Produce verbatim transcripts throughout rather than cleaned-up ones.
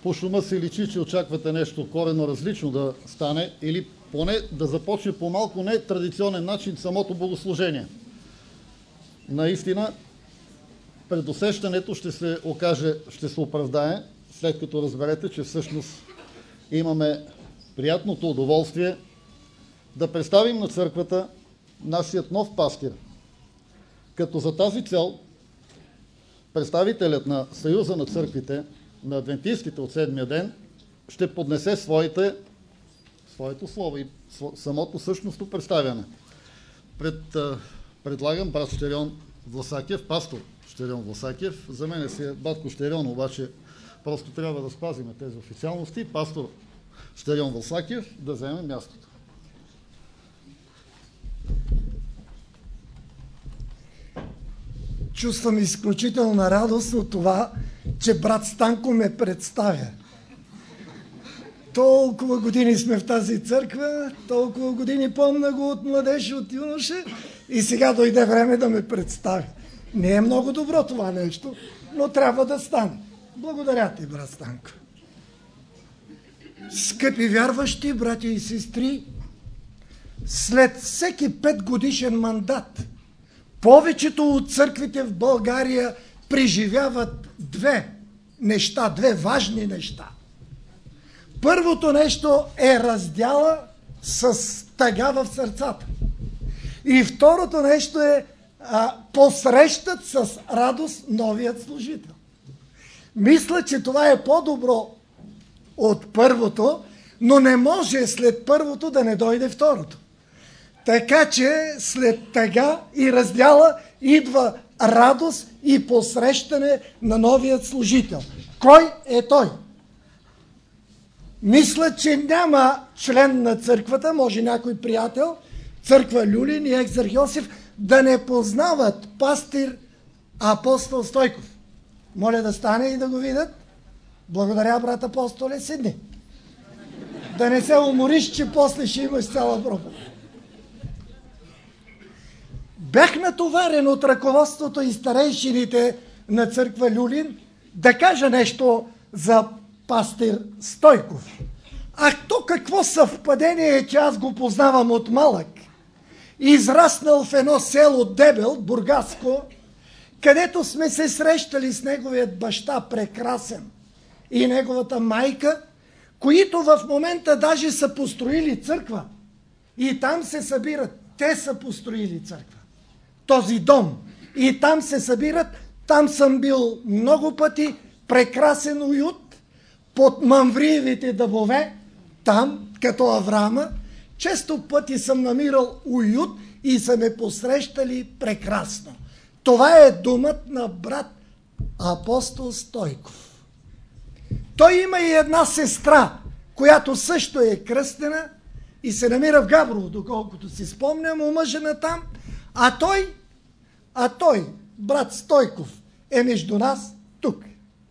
по шума си личи, че очаквате нещо коренно различно да стане или поне да започне по малко не традиционен начин самото богослужение. Наистина, предусещането ще се окаже, ще се оправдае, след като разберете, че всъщност имаме приятното удоволствие да представим на църквата нашият нов пастир. Като за тази цел представителят на Съюза на църквите, на адвентистите от седмия ден, ще поднесе своите, своето слово и самото същностно представяне. Пред, предлагам брат Щерьон Власакиев, пастор Щерьон Власакиев. За мен си е батко Щерьон, обаче просто трябва да спазим тези официалности. Пастор Щерьон Власакиев да вземе мястото. Чувствам изключителна радост от това, че брат Станко ме представя. Толкова години сме в тази църква, толкова години помня го от младеж, от юноша и сега дойде време да ме представя. Не е много добро това нещо, но трябва да стане. Благодаря ти, брат Станко. Скъпи вярващи, братя и сестри, след всеки петгодишен мандат повечето от църквите в България преживяват две неща, две важни неща. Първото нещо е раздяла с тъга в сърцата. И второто нещо е а, посрещат с радост новият служител. Мисля, че това е по-добро от първото, но не може след първото да не дойде второто. Така че след тъга и раздяла идва радост и посрещане на новият служител. Кой е той? Мисля, че няма член на църквата, може някой приятел, църква Люлин и Екзарх Йосиф, да не познават пастир апостол Стойков. Моля да стане и да го видят. Благодаря, брат апостоле, седни. Да не се умориш, че после ще имаш цяла проповед. Бях натоварен от ръководството и старейшините на църква Люлин да кажа нещо за пастир Стойков. А то какво съвпадение е, че аз го познавам от малък. Израснал в едно село Дебел, Бургаско, където сме се срещали с неговият баща прекрасен и неговата майка, които в момента даже са построили църква. И там се събират. Те са построили църква. Този дом. И там се събират. Там съм бил много пъти. Прекрасен уют. Под мамвриевите дъбове. Там, като Аврама. Често пъти съм намирал уют и са ме посрещали прекрасно. Това е думът на брат апостол Стойков. Той има и една сестра, която също е кръстена и се намира в Габрово, доколкото си спомням, омъжена там. А той, а той, брат Стойков, е между нас тук.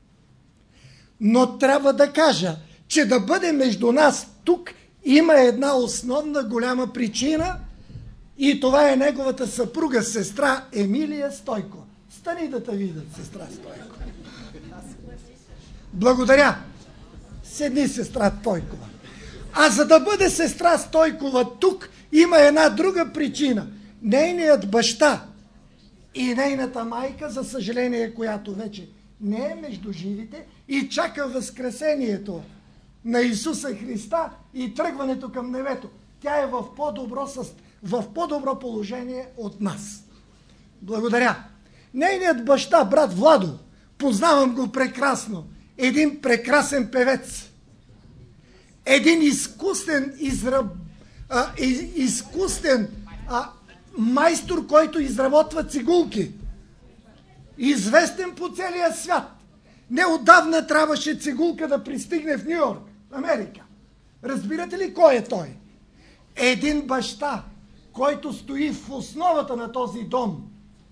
Но трябва да кажа, че да бъде между нас тук има една основна голяма причина и това е неговата съпруга, сестра Емилия Стойкова. Стани да те видят, сестра Стойкова. Благодаря. Седни, сестра Стойкова. А за да бъде сестра Стойкова тук, има една друга причина. Нейният баща и нейната майка, за съжаление, която вече не е между живите и чака възкресението на Исуса Христа и тръгването към небето. Тя е в по-добро, в по-добро положение от нас. Благодаря. Нейният баща, брат Владо, познавам го прекрасно. Един прекрасен певец. Един изкусен, израб... а, из, изкусен а, майстор, който изработва цигулки. Известен по целия свят. Неотдавна трябваше цигулка да пристигне в Ню Йорк, Америка. Разбирате ли кой е той? Един баща, който стои в основата на този дом.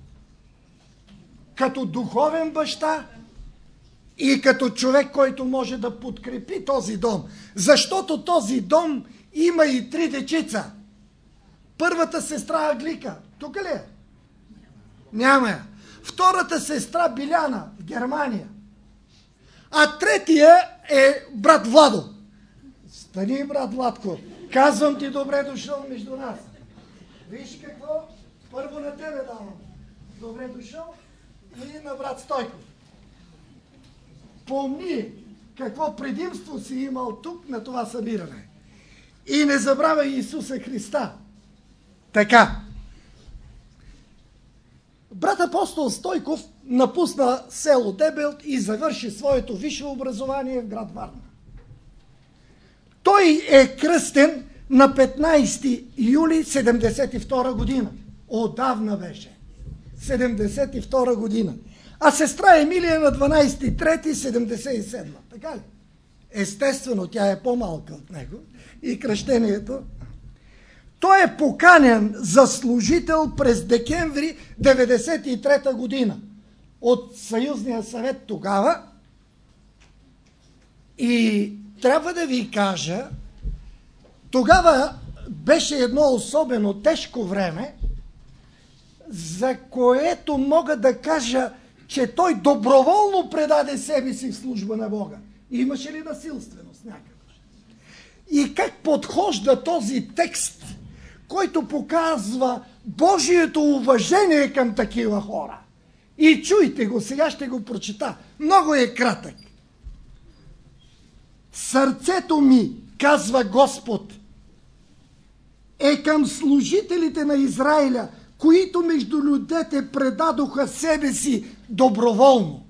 Като духовен баща и като човек, който може да подкрепи този дом. Защото този дом има и три дечица. Първата сестра Аглика. Тук ли е? Няма я. Втората сестра Биляна в Германия. А третия е брат Владо. Стани, брат Владко. Казвам ти, добре дошъл между нас. Виж какво, първо на тебе давам. Добре дошъл и на брат Стойков. Помни какво предимство си имал тук на това събиране. И не забравяй Исуса Христа. Така. Брат апостол Стойков напусна село Дебелт и завърши своето висше образование в град Варна. Той е кръстен на петнайсети юли седемдесет и втора година. Отдавна беше. седемдесет и втора година. А сестра Емилия на дванайсети трети седемдесет и седма. Така ли? Естествено, тя е по-малка от него. И кръщението. Той е поканен за служител през декември деветдесет и трета година от Съюзния съвет тогава. И трябва да ви кажа, тогава беше едно особено тежко време, за което мога да кажа, че той доброволно предаде себе си в служба на Бога. Имаше ли насилственост някъде? И как подхожда този текст, който показва Божието уважение към такива хора. И чуйте го, сега ще го прочита. Много е кратък. Сърцето ми, казва Господ, е към служителите на Израиля, които между людете предадоха себе си доброволно.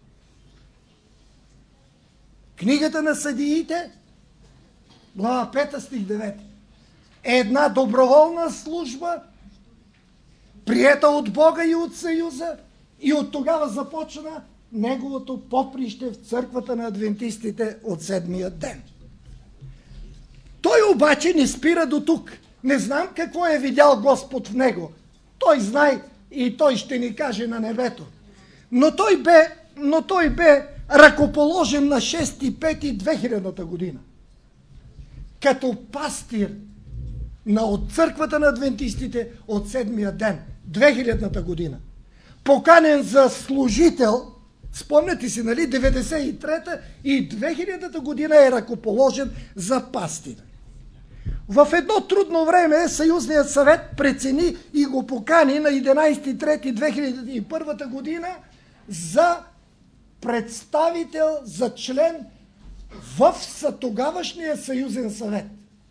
Книгата на съдиите, глава пета, стих девети. Е една доброволна служба, приета от Бога и от Съюза, и от тогава започна неговото поприще в църквата на адвентистите от седмия ден. Той обаче не спира до тук. Не знам какво е видял Господ в него. Той знае и той ще ни каже на небето. Но той бе, но той бе ръкоположен на шести пети две хилядната година. Като пастир на от църквата на адвентистите от седмия ден, две хилядната година. Поканен за служител, спомняте си, нали, деветдесет и трета и две хилядната година е ръкоположен за пастир. В едно трудно време Съюзният съвет прецени и го покани на единайсети трети две хиляди и първа година за представител, за член в тогавашния Съюзен съвет.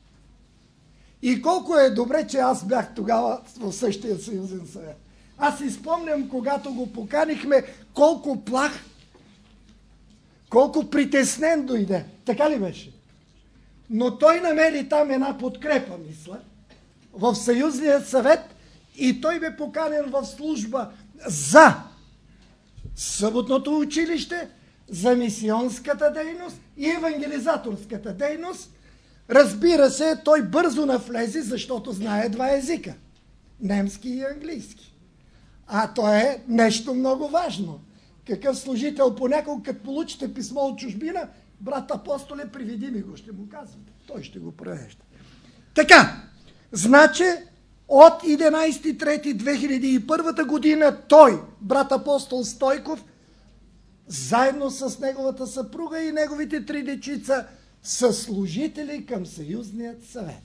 И колко е добре, че аз бях тогава в същия Съюзен съвет. Аз си спомням, когато го поканихме, колко плах, колко притеснен дойде. Така ли беше? Но той намери там една подкрепа, мисля, в Съюзния съвет, и той бе поканен в служба за съботното училище, за мисионската дейност и евангелизаторската дейност. Разбира се, той бързо навлезе, защото знае два езика – немски и английски. А то е нещо много важно. Какъв служител понякога, като получите писмо от чужбина, брат апостоле, приведи ми го, ще му казвате. Той ще го превежда. Така, значи от единайсети трети две хиляди и първа година той, брат апостол Стойков, заедно с неговата съпруга и неговите три дечица, са служители към Съюзният съвет.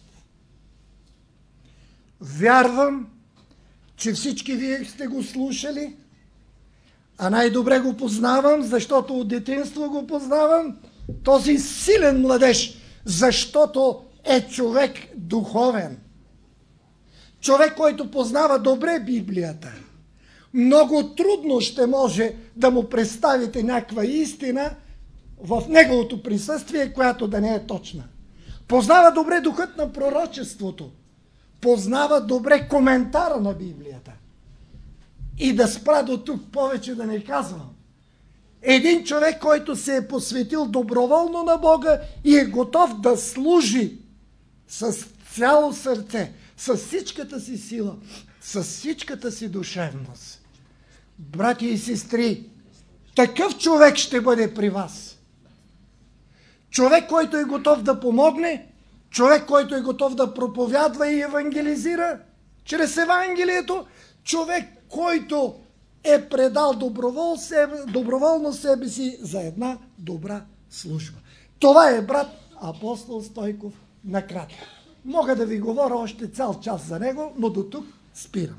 Вярвам, че всички вие сте го слушали, а най-добре го познавам, защото от детинство го познавам, този силен младеж, защото е човек духовен. Човек, който познава добре Библията. Много трудно ще може да му представите някаква истина в неговото присъствие, която да не е точна. Познава добре духът на пророчеството. Познава добре коментара на Библията. И да спра до тук, повече да не казвам. Един човек, който се е посветил доброволно на Бога и е готов да служи с цяло сърце, с всичката си сила, с всичката си душевност. Братя и сестри, такъв човек ще бъде при вас. Човек, който е готов да помогне, човек, който е готов да проповядва и евангелизира чрез Евангелието, човек, който е предал добровол себе, доброволно себе си за една добра служба. Това е брат апостол Стойков накратко. Мога да ви говоря още цял час за него, но до тук спирам.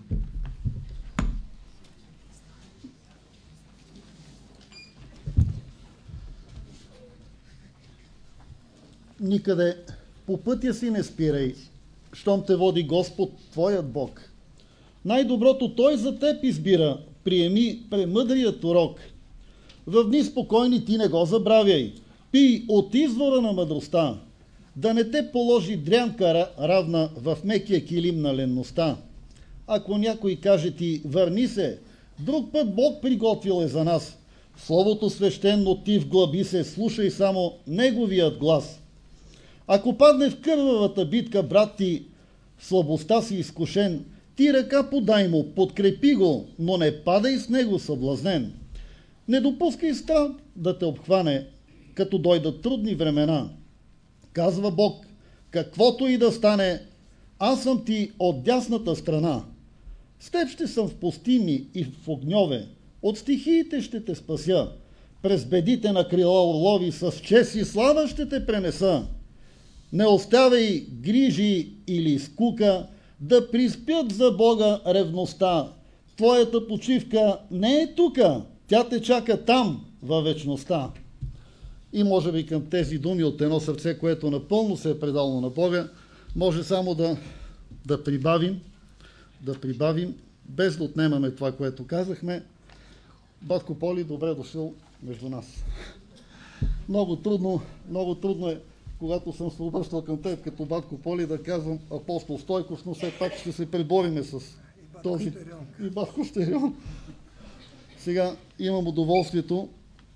Никъде по пътя си не спирай, щом те води Господ, твоят Бог. Най-доброто Той за теб избира, приеми премъдрият урок. В дни спокойни ти не го забравяй, пий от извора на мъдростта, да не те положи дрянка равна в мекия килим на ленността. Ако някой каже ти, върни се, друг път Бог приготвил е за нас. Словото свещено ти вглъби се, слушай само Неговият глас. Ако падне в кървавата битка, брат ти, в слабостта си изкушен, ти ръка подай му, подкрепи го, но не падай с него съблазнен. Не допускай страх да те обхване, като дойдат трудни времена. Казва Бог, каквото и да стане, аз съм ти от дясната страна. С теб ще съм в пустини и в огньове, от стихиите ще те спася. През бедите на крила орлови с чест и слава ще те пренеса. Не оставяй грижи или скука да приспят за Бога ревността. Твоята почивка не е тука, тя те чака там, във вечността. И може би към тези думи от едно сърце, което напълно се е предало на Бога, може само да, да прибавим, да прибавим, без да отнемаме това, което казахме. Батко Поли, добре дошъл между нас. Много трудно, много трудно е, когато съм се обръщал към теб като Батко Поли, да казвам апостол Стойков, но все пак ще се пребориме с този и Батко Стерион. Сега имам удоволствието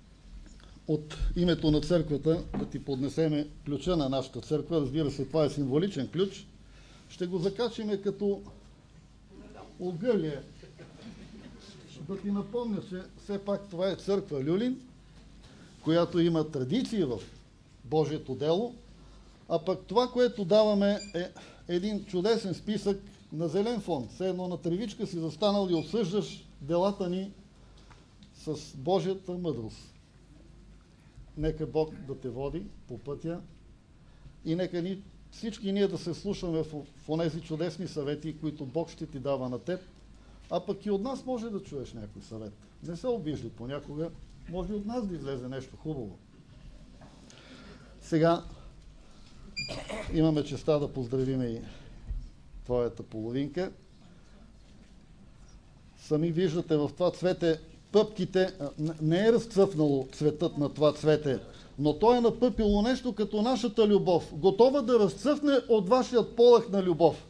от името на църквата да ти поднесеме ключа на нашата църква. Разбира се, това е символичен ключ. Ще го закачиме като огърлие. Да ти напомня, че все пак това е църква Люлин, която има традиции в Божието дело, а пък това, което даваме, е един чудесен списък на зелен фон. Все едно на тревичка си застанал и обсъждаш делата ни с Божията мъдрост. Нека Бог да те води по пътя и нека ни, всички ние да се слушаме в, в онези чудесни съвети, които Бог ще ти дава на теб, а пък и от нас може да чуеш някой съвет. Не се обижди понякога, може и от нас да излезе нещо хубаво. Сега имаме честа да поздравим и твоята половинка. Сами виждате в това цвете пъпките, не е разцъфнало цветът на това цвете, но то е напъпило нещо като нашата любов, готова да разцъфне от вашият полъх на любов.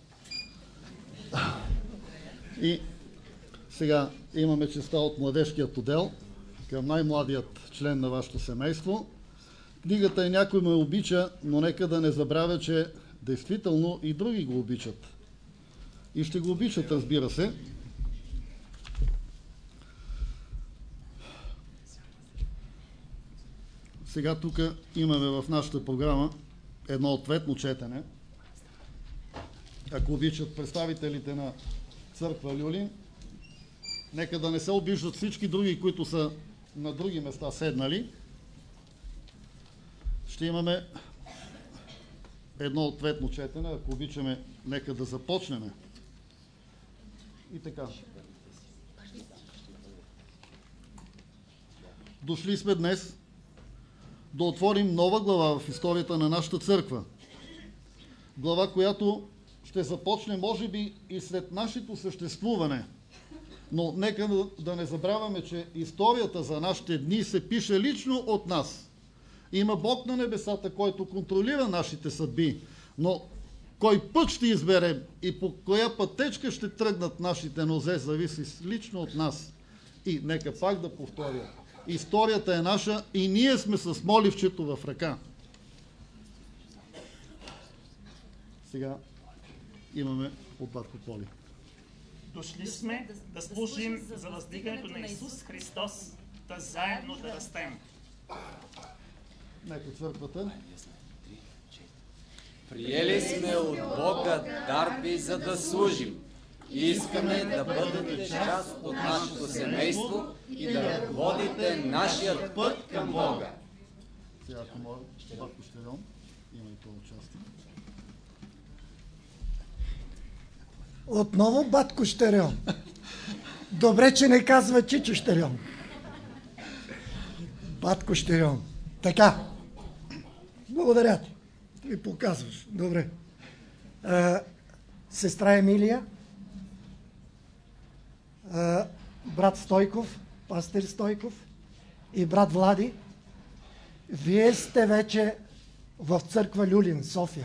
И сега имаме честа от младежкият отдел към най-младият член на вашето семейство. Книгата е "Някой ме обича", но нека да не забравя, че действително и други го обичат. И ще го обичат, разбира се. Сега тук имаме в нашата програма едно ответно четене. Ако обичат представителите на църква Люлин, нека да не се обиждат всички други, които са на други места седнали. Ще имаме едно ответно четене. Ако обичаме, нека да започнем. И така. Дошли сме днес да отворим нова глава в историята на нашата църква. Глава, която ще започне, може би, и след нашето съществуване. Но нека да не забравяме, че историята за нашите дни се пише лично от нас. Има Бог на небесата, който контролира нашите съдби, но кой път ще изберем и по коя пътечка ще тръгнат нашите нозе, зависи лично от нас. И нека пак да повторя. Историята е наша и ние сме с моливчето в ръка. Сега имаме от Батко Поли. Дошли сме да служим за въздигането на Исус Христос, да заедно да растем. Нека църквата. Приели сме от Бога дарби, за да служим. Искаме да бъдете част от нашето семейство и да ръководите нашият път към Бога. Сега, ако моля, Батко Щерьон, има и това участие. Отново Батко Щерьон. Добре, че не казва Чичо Щерьон. Батко Щерьон. Така. Благодаря ти. Ми показваш. Добре. А, сестра Емилия. А, брат Стойков, пастир Стойков и брат Влади. Вие сте вече в църква Люлин, София.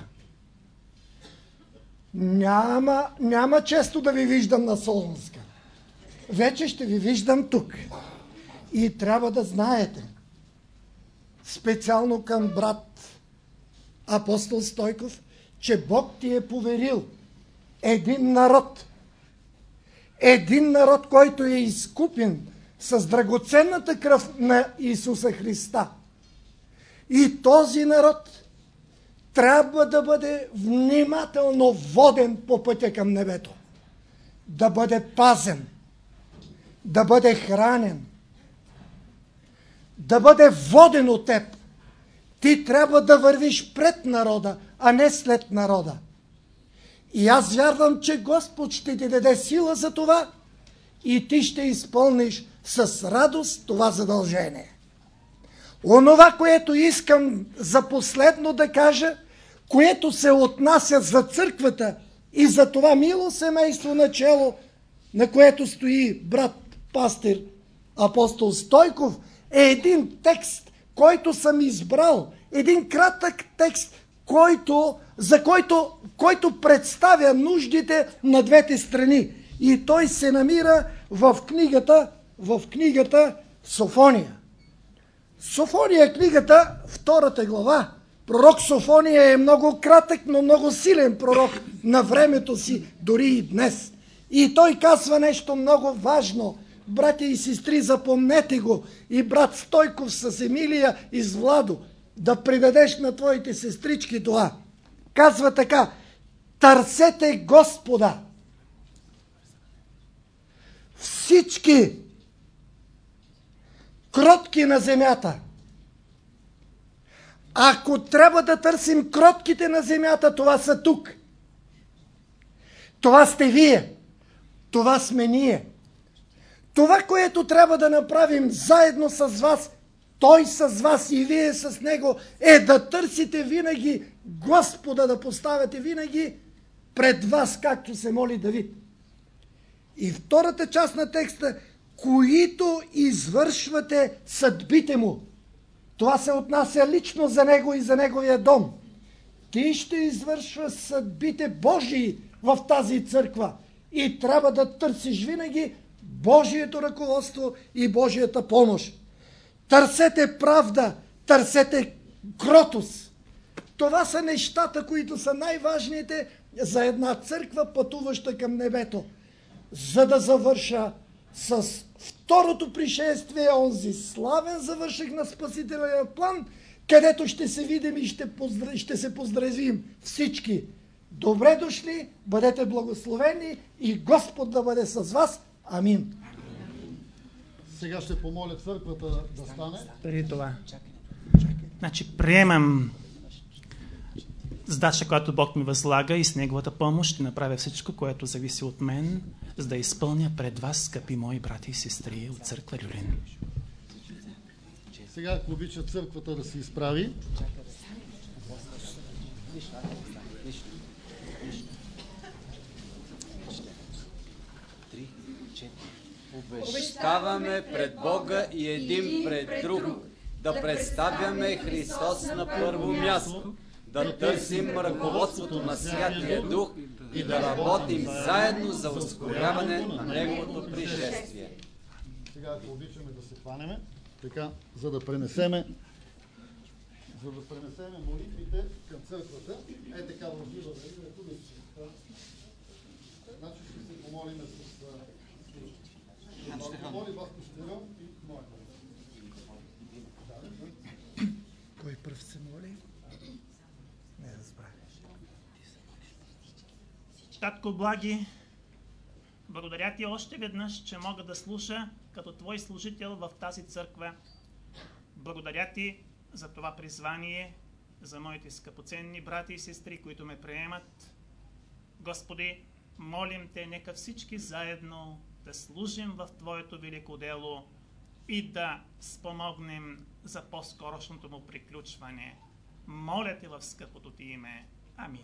Няма, няма често да ви виждам на Солунска. Вече ще ви виждам тук. И трябва да знаете, специално към брат апостол Стойков, че Бог ти е поверил един народ. Един народ, който е изкупен с драгоценната кръв на Исуса Христа. И този народ трябва да бъде внимателно воден по пътя към небето. Да бъде пазен. Да бъде хранен. Да бъде воден от теб. Ти трябва да вървиш пред народа, а не след народа. И аз вярвам, че Господ ще ти даде сила за това и ти ще изпълниш с радост това задължение. Онова, което искам за последно да кажа, което се отнася за църквата и за това мило семейство начело, на което стои брат пастир апостол Стойков, е един текст, който съм избрал. Един кратък текст, който, за който, който представя нуждите на двете страни. И той се намира в книгата, в книгата Софония. Софония, книгата, втората глава. Пророк Софония е много кратък, но много силен пророк на времето си, дори и днес. И той казва нещо много важно. Братя и сестри, запомнете го. И брат Стойков с Емилия и с Владо, да предадеш на твоите сестрички това. Казва така: търсете Господа. Всички кротки на земята. Ако трябва да търсим кротките на земята, това са тук. Това сте вие. Това сме ние. Това, което трябва да направим заедно с вас, той с вас и вие с него, е да търсите винаги Господа, да поставяте винаги пред вас, както се моли Давид. И втората част на текста, които извършвате съдбите му. Това се отнася лично за него и за неговия дом. Ти ще извършваш съдбите Божии в тази църква и трябва да търсиш винаги Божието ръководство и Божията помощ. Търсете правда, търсете кротост. Това са нещата, които са най-важните за една църква, пътуваща към небето. За да завърша с второто пришествие, онзи славен завърших на спасителния план, където ще се видим и ще, поздрав... ще се поздравим всички. Добре дошли, бъдете благословени и Господ да бъде с вас. Амин. Сега ще помоля църквата да стане. Преди това. Значи, приемам задача, която Бог ми възлага и с Неговата помощ ще направя всичко, което зависи от мен, за да изпълня пред вас, скъпи мои брати и сестри от църква Люлин. Сега, ако обича църквата да се изправи. Обещаваме пред Бога и един пред друг да представяме Христос на първо място, да търсим ръководството на Святия Дух и да работим заедно за ускоряване на Неговото пришествие. Сега, ако обичаме да се хванеме, така, за да пренесеме, за да пренесеме молитвите към църквата, е така вължива да името да си. Значи ще се помолиме с Моли Батко Щерьон и моята. Кой пръв се моли? Не разбрах. Татко Благи, Благодаря ти още веднъж, че мога да слуша като твой служител в тази църква. Благодаря ти за това призвание, за моите скъпоценни брати и сестри, които ме приемат. Господи, молим те, нека всички заедно да служим в Твоето велико дело и да спомогнем за по-скорошното му приключване. Моля те в скъпото ти име. Амин.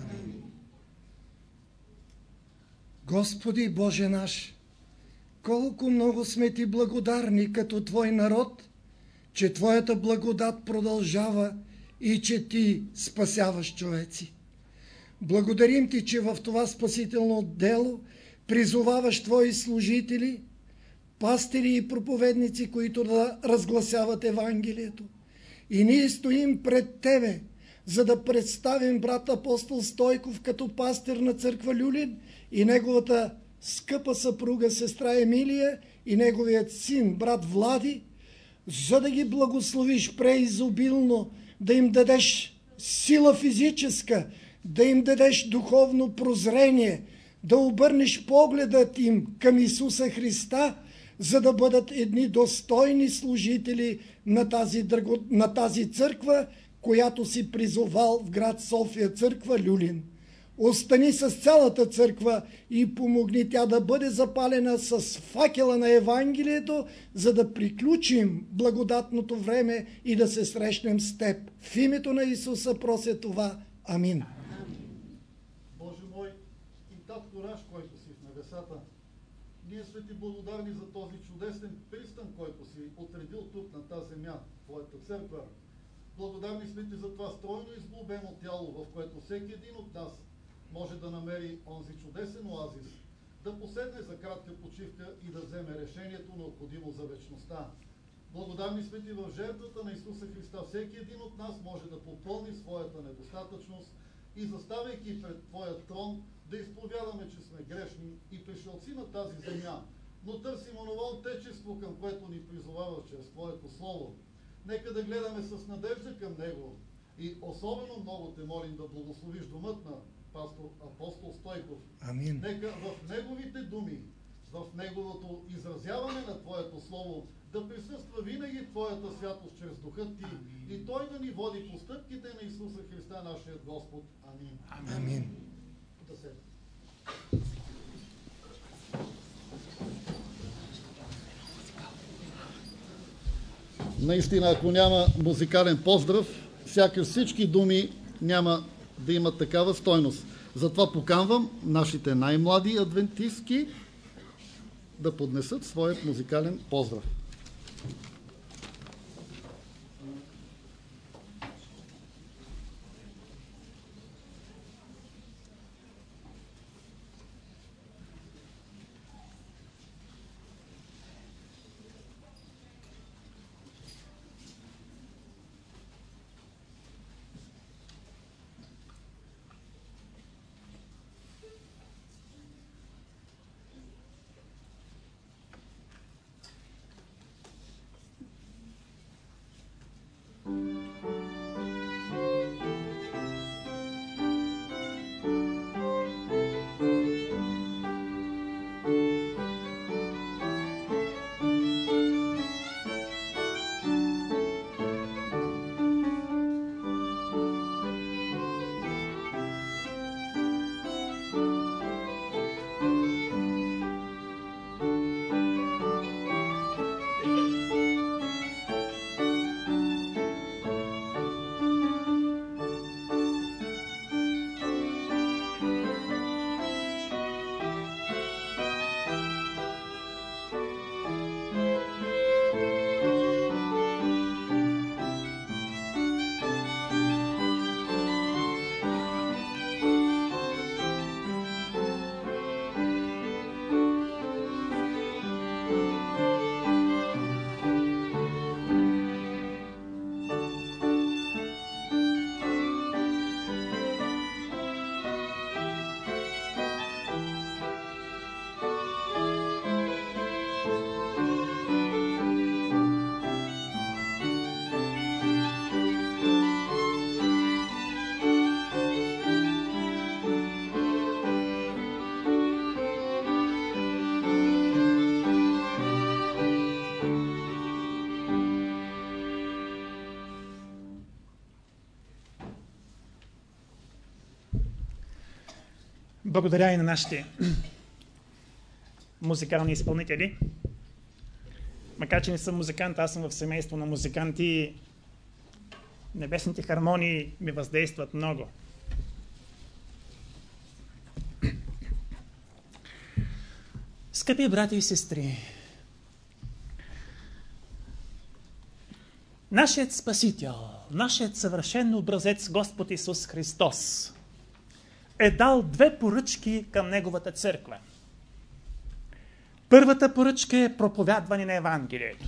Господи Боже наш, колко много сме ти благодарни като Твой народ, че Твоята благодат продължава и че ти спасяваш човеци. Благодарим ти, че в това спасително дело призоваваш Твои служители, пастири и проповедници, които да разгласяват Евангелието. И ние стоим пред Тебе, за да представим брат апостол Стойков като пастир на църква Люлин и неговата скъпа съпруга сестра Емилия и неговият син брат Влади, за да ги благословиш преизобилно, да им дадеш сила физическа, да им дадеш духовно прозрение, да обърнеш погледът им към Исуса Христа, за да бъдат едни достойни служители на тази, драго... на тази църква, която си призовал в град София, църква Люлин. Остани с цялата църква и помогни тя да бъде запалена с факела на Евангелието, за да приключим благодатното време и да се срещнем с Теб. В името на Исуса прося това. Амин. Боже мой и Татко наш, който си в небесата, ние сме ти благодарни за този чудесен пристан, който си отредил тук на тази земя, Твоята църква. Благодарни сме ти за това стройно изглобено тяло, в което всеки един от нас може да намери онзи чудесен оазис, да поседне за кратка почивка и да вземе решението необходимо за вечността. Благодарни сме ти в жертвата на Исуса Христа. Всеки един от нас може да попълни своята недостатъчност и заставайки пред Твоя трон да изповядаме, че сме грешни и пришелци на тази земя, но търсим онова отечество, към което ни призовава чрез Твоето Слово. Нека да гледаме с надежда към Него и особено много те молим да благословиш думът на пастор апостол Стойков. Амин. Нека в неговите думи, в неговото изразяване на Твоето Слово да присъства винаги Твоята святост чрез Духът Ти. Амин. И Той да ни води по стъпките на Исуса Христа, нашият Господ. Амин. Амин. Да се. Наистина, ако няма музикален поздрав, сякаш всички думи няма да имат такава стойност. Затова поканвам нашите най-млади адвентистки да поднесат своят музикален поздрав. Благодаря и на нашите музикални изпълнители. Макар че не съм музикант, аз съм в семейство на музиканти. Небесните хармонии ми въздействат много. Скъпи брати и сестри, нашият Спасител, нашият съвършен образец Господ Исус Христос е дал две поръчки към Неговата църква. Първата поръчка е проповядване на Евангелието.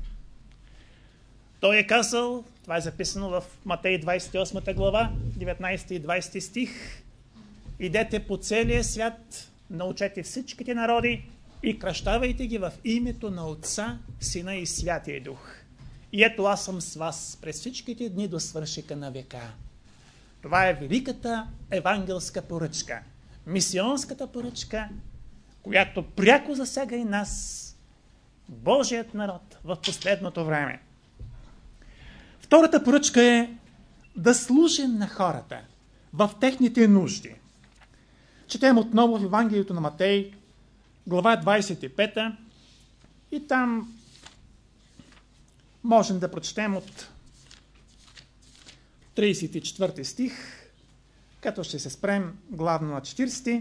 Той е казал, това е записано в Матей двадесет и осма глава, деветнадесети и двадесети стих: идете по целия свят, научете всичките народи и кръщавайте ги в името на Отца, Сина и Святия Дух. И ето аз съм с вас през всичките дни до свършека на века. Това е великата евангелска поръчка, мисионската поръчка, която пряко засяга и нас, Божият народ, в последното време. Втората поръчка е да служим на хората в техните нужди. Четем отново в Евангелието на Матей, глава двадесет и пета, и там можем да прочетем от тридесет и четвърти стих, като ще се спрем главно на четиридесети.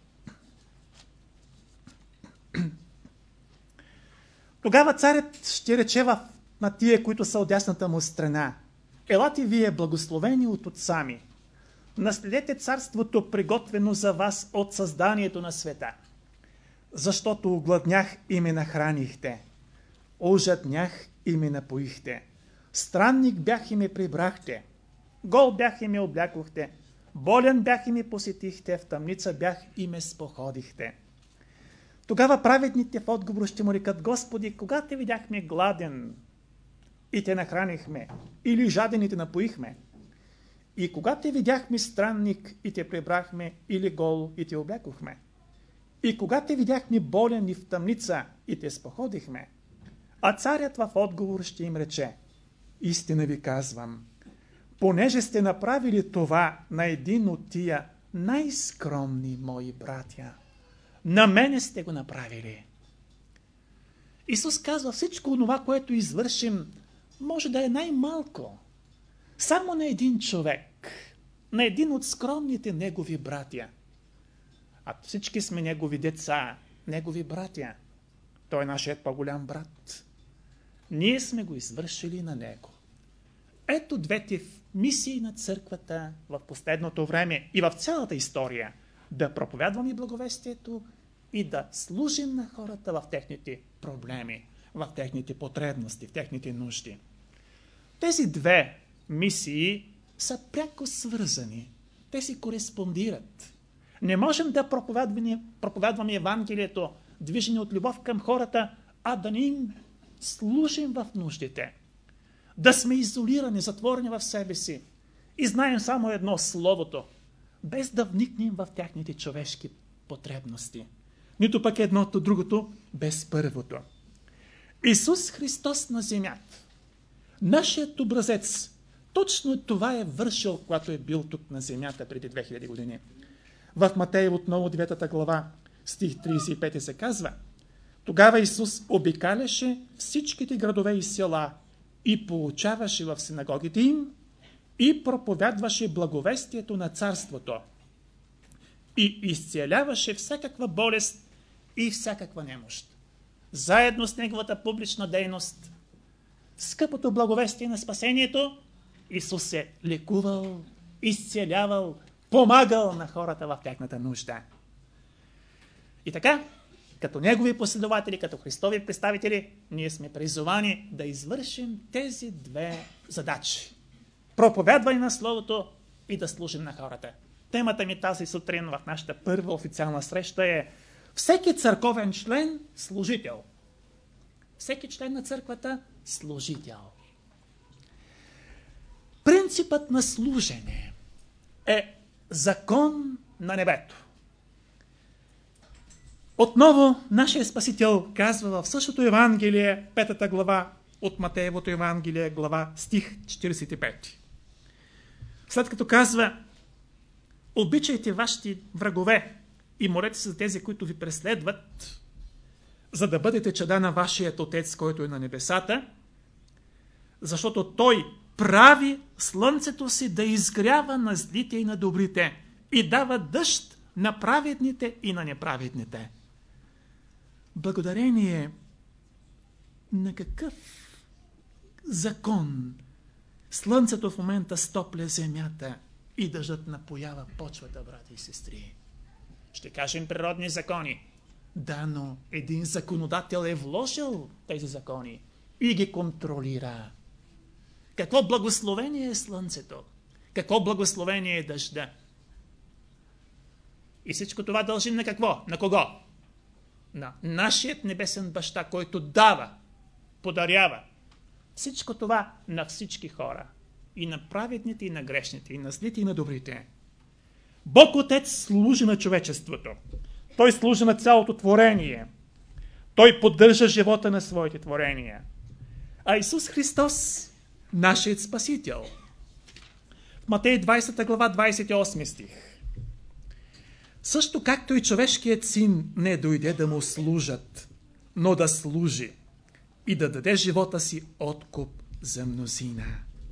Тогава царят ще рече в, на тия, които са от дясната му страна: елате вие, благословени от Отца ми, наследете царството, приготвено за вас от създанието на света. Защото огладнях и ме нахранихте, ожаднях и ме напоихте, странник бях и ме прибрахте, гол бях и ме облякохте, болен бях и ме посетихте, в тъмница бях и ме споходихте. Тогава праведните в отговор ще му рекат: Господи, кога те видяхме гладен и те нахранихме, или жаден и те напоихме? И кога те видяхме странник и те прибрахме, или гол и те облякохме? И кога те видяхме болен и в тъмница и те споходихме? А царят в отговор ще им рече: истина ви казвам, понеже сте направили това на един от тия най-скромни мои братя, на мене сте го направили. Исус казва, всичко това, което извършим, може да е най-малко. Само на един човек, на един от скромните негови братя. А всички сме негови деца, негови братя. Той е нашият по-голям брат. Ние сме го извършили на него. Ето двете мисии на църквата в последното време и в цялата история. Да проповядваме благовестието и да служим на хората в техните проблеми, в техните потребности, в техните нужди. Тези две мисии са пряко свързани. Те си кореспондират. Не можем да проповядваме, проповядваме Евангелието, движени от любов към хората, а да не им служим в нуждите. Да сме изолирани, затворени в себе си и знаем само едно — Словото, без да вникнем в тяхните човешки потребности. Нито пък едното, другото, без първото. Исус Христос на земята, нашият образец, точно това е вършил, когато е бил тук на земята преди две хиляди години. В Матей отново девета глава, стих тридесет и пети се казва: тогава Исус обикаляше всичките градове и села и получаваше в синагогите им и проповядваше благовестието на царството и изцеляваше всякаква болест и всякаква немощ. Заедно с неговата публична дейност, скъпото благовестие на спасението, Исус е лекувал, изцелявал, помагал на хората в тяхната нужда. И така, като негови последователи, като Христови представители, ние сме призовани да извършим тези две задачи. Проповядване на Словото и да служим на хората. Темата ми тази сутрин в нашата първа официална среща е: всеки църковен член – служител. Всеки член на църквата – служител. Принципът на служене е закон на небето. Отново нашия Спасител казва в същото Евангелие, петата глава от Матеевото Евангелие, глава, стих четиридесет и пети. След като казва: обичайте вашите врагове, и молете се за тези, които ви преследват, за да бъдете чада на вашият Отец, който е на небесата, защото Той прави слънцето си да изгрява на злите и на добрите и дава дъжд на праведните и на неправедните. Благодарение на какъв закон слънцето в момента стопля земята и дъждът напоява почвата, брати и сестри? Ще кажем природни закони. Да, но един законодател е вложил тези закони и ги контролира. Какво благословение е слънцето? Какво благословение е дъжда? И всичко това дължим на какво? На кого? На нашият небесен баща, който дава, подарява. Всичко това на всички хора. И на праведните, и на грешните, и на злите, и на добрите. Бог Отец служи на човечеството. Той служи на цялото творение. Той поддържа живота на своите творения. А Исус Христос, нашият Спасител. В Матей двадесета глава, двадесет и осми стих. Също както и човешкият син не дойде да му служат, но да служи и да даде живота си откуп за мнозина.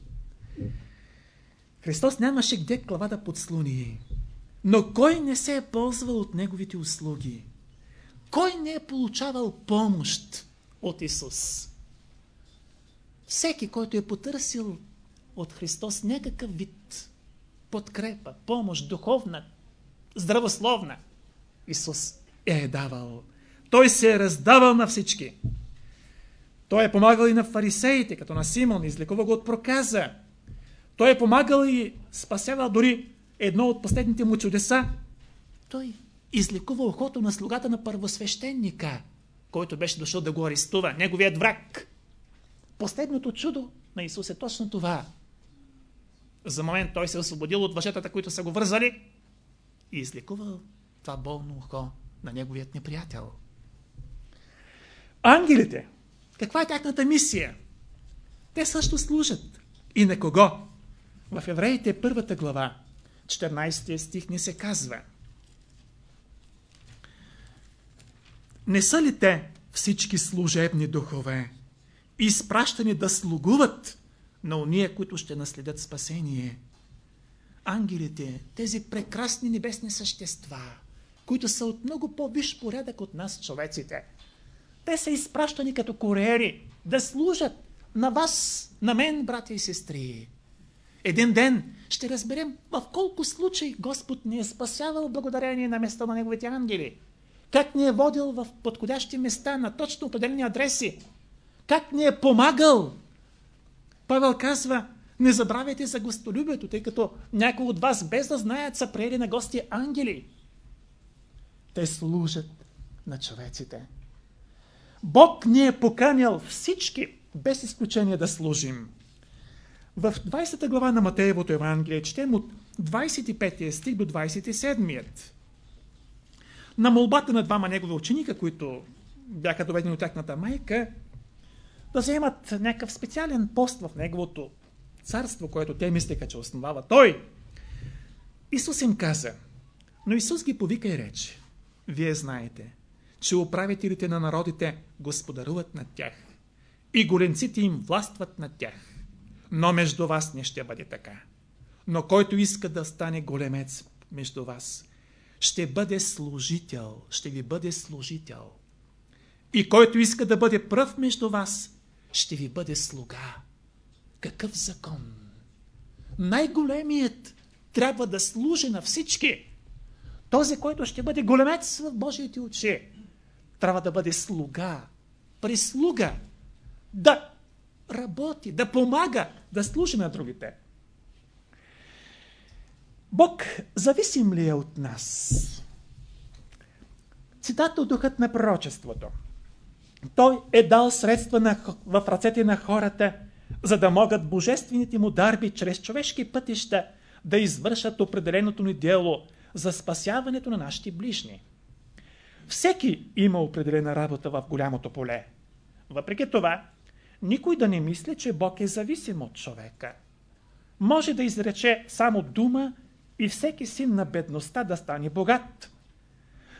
Христос нямаше где глава да подслони, но кой не се е ползвал от неговите услуги? Кой не е получавал помощ от Исус? Всеки, който е потърсил от Христос някакъв вид подкрепа, помощ, духовна, здравословна, Исус е давал. Той се е раздавал на всички. Той е помагал и на фарисеите, като на Симон, излекува го от проказа. Той е помагал и спасявал дори едно от последните му чудеса. Той излекува ухото на слугата на първосвещеника, който беше дошъл да го арестува, неговият враг. Последното чудо на Исус е точно това. За момент той се е освободил от въжетата, които са го вързали, и излекувал това болно ухо на неговият неприятел. Ангелите, каква е тяхната мисия? Те също служат. И на кого? В Евреите първата глава, четиринадесети стих ни се казва: не са ли те всички служебни духове, изпращани да слугуват на ония, които ще наследят спасение? Ангелите, тези прекрасни небесни същества, които са от много по-висш порядък от нас, човеците, те са изпращани като куриери да служат на вас, на мен, братя и сестри. Един ден ще разберем в колко случаи Господ ни е спасявал благодарение на места на неговите ангели. Как ни е водил в подходящи места на точно определени адреси. Как ни е помагал. Павел казва: не забравяйте за гостолюбието, тъй като някои от вас без да знаят са приели на гости ангели. Те служат на човеците. Бог ни е поканял всички, без изключение, да служим. В двадесета глава на Матеевото Евангелие четем от двадесет и пети стих до двадесет и седми. На молбата на двама негови ученика, които бяха доведени от тяхната майка, да вземат някакъв специален пост в неговото царство, което те мислеха, че основава той, Исус им каза, но Исус ги повика и рече: вие знаете, че управителите на народите господаруват над тях и голенците им властват над тях, но между вас не ще бъде така. Но който иска да стане големец между вас, ще бъде служител, ще ви бъде служител. И който иска да бъде пръв между вас, ще ви бъде слуга. Какъв закон? Най-големият трябва да служи на всички. Този, който ще бъде големец в Божиите очи, трябва да бъде слуга, прислуга, да работи, да помага, да служи на другите. Бог зависим ли е от нас? Цитат от Духът на пророчеството. Той е дал средства на, в ръцете на хората, за да могат божествените му дарби чрез човешки пътища да извършат определеното ни дело за спасяването на нашите ближни. Всеки има определена работа в голямото поле. Въпреки това, никой да не мисли, че Бог е зависим от човека. Може да изрече само дума и всеки син на бедността да стане богат.